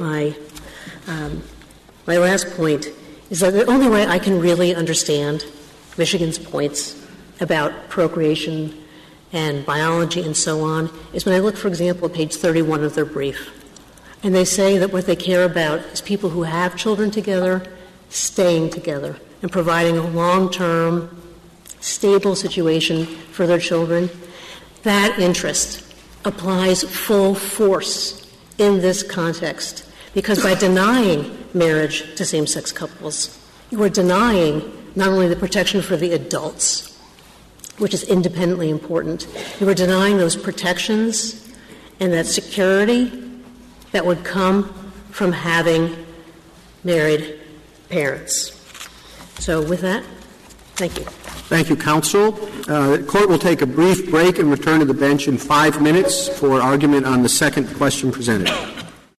my last point is that the only way I can really understand Michigan's points about procreation and biology and so on is when I look, for example, at page 31 of their brief. And they say that what they care about is people who have children together staying together and providing a long-term, stable situation for their children. That interest applies full force in this context, because by denying marriage to same-sex couples, you are denying not only the protection for the adults, which is independently important, you are denying those protections and that security that would come from having married parents. So with that, thank you. Thank you, counsel. The court will take a brief break and return to the bench in 5 minutes for argument on the second question presented.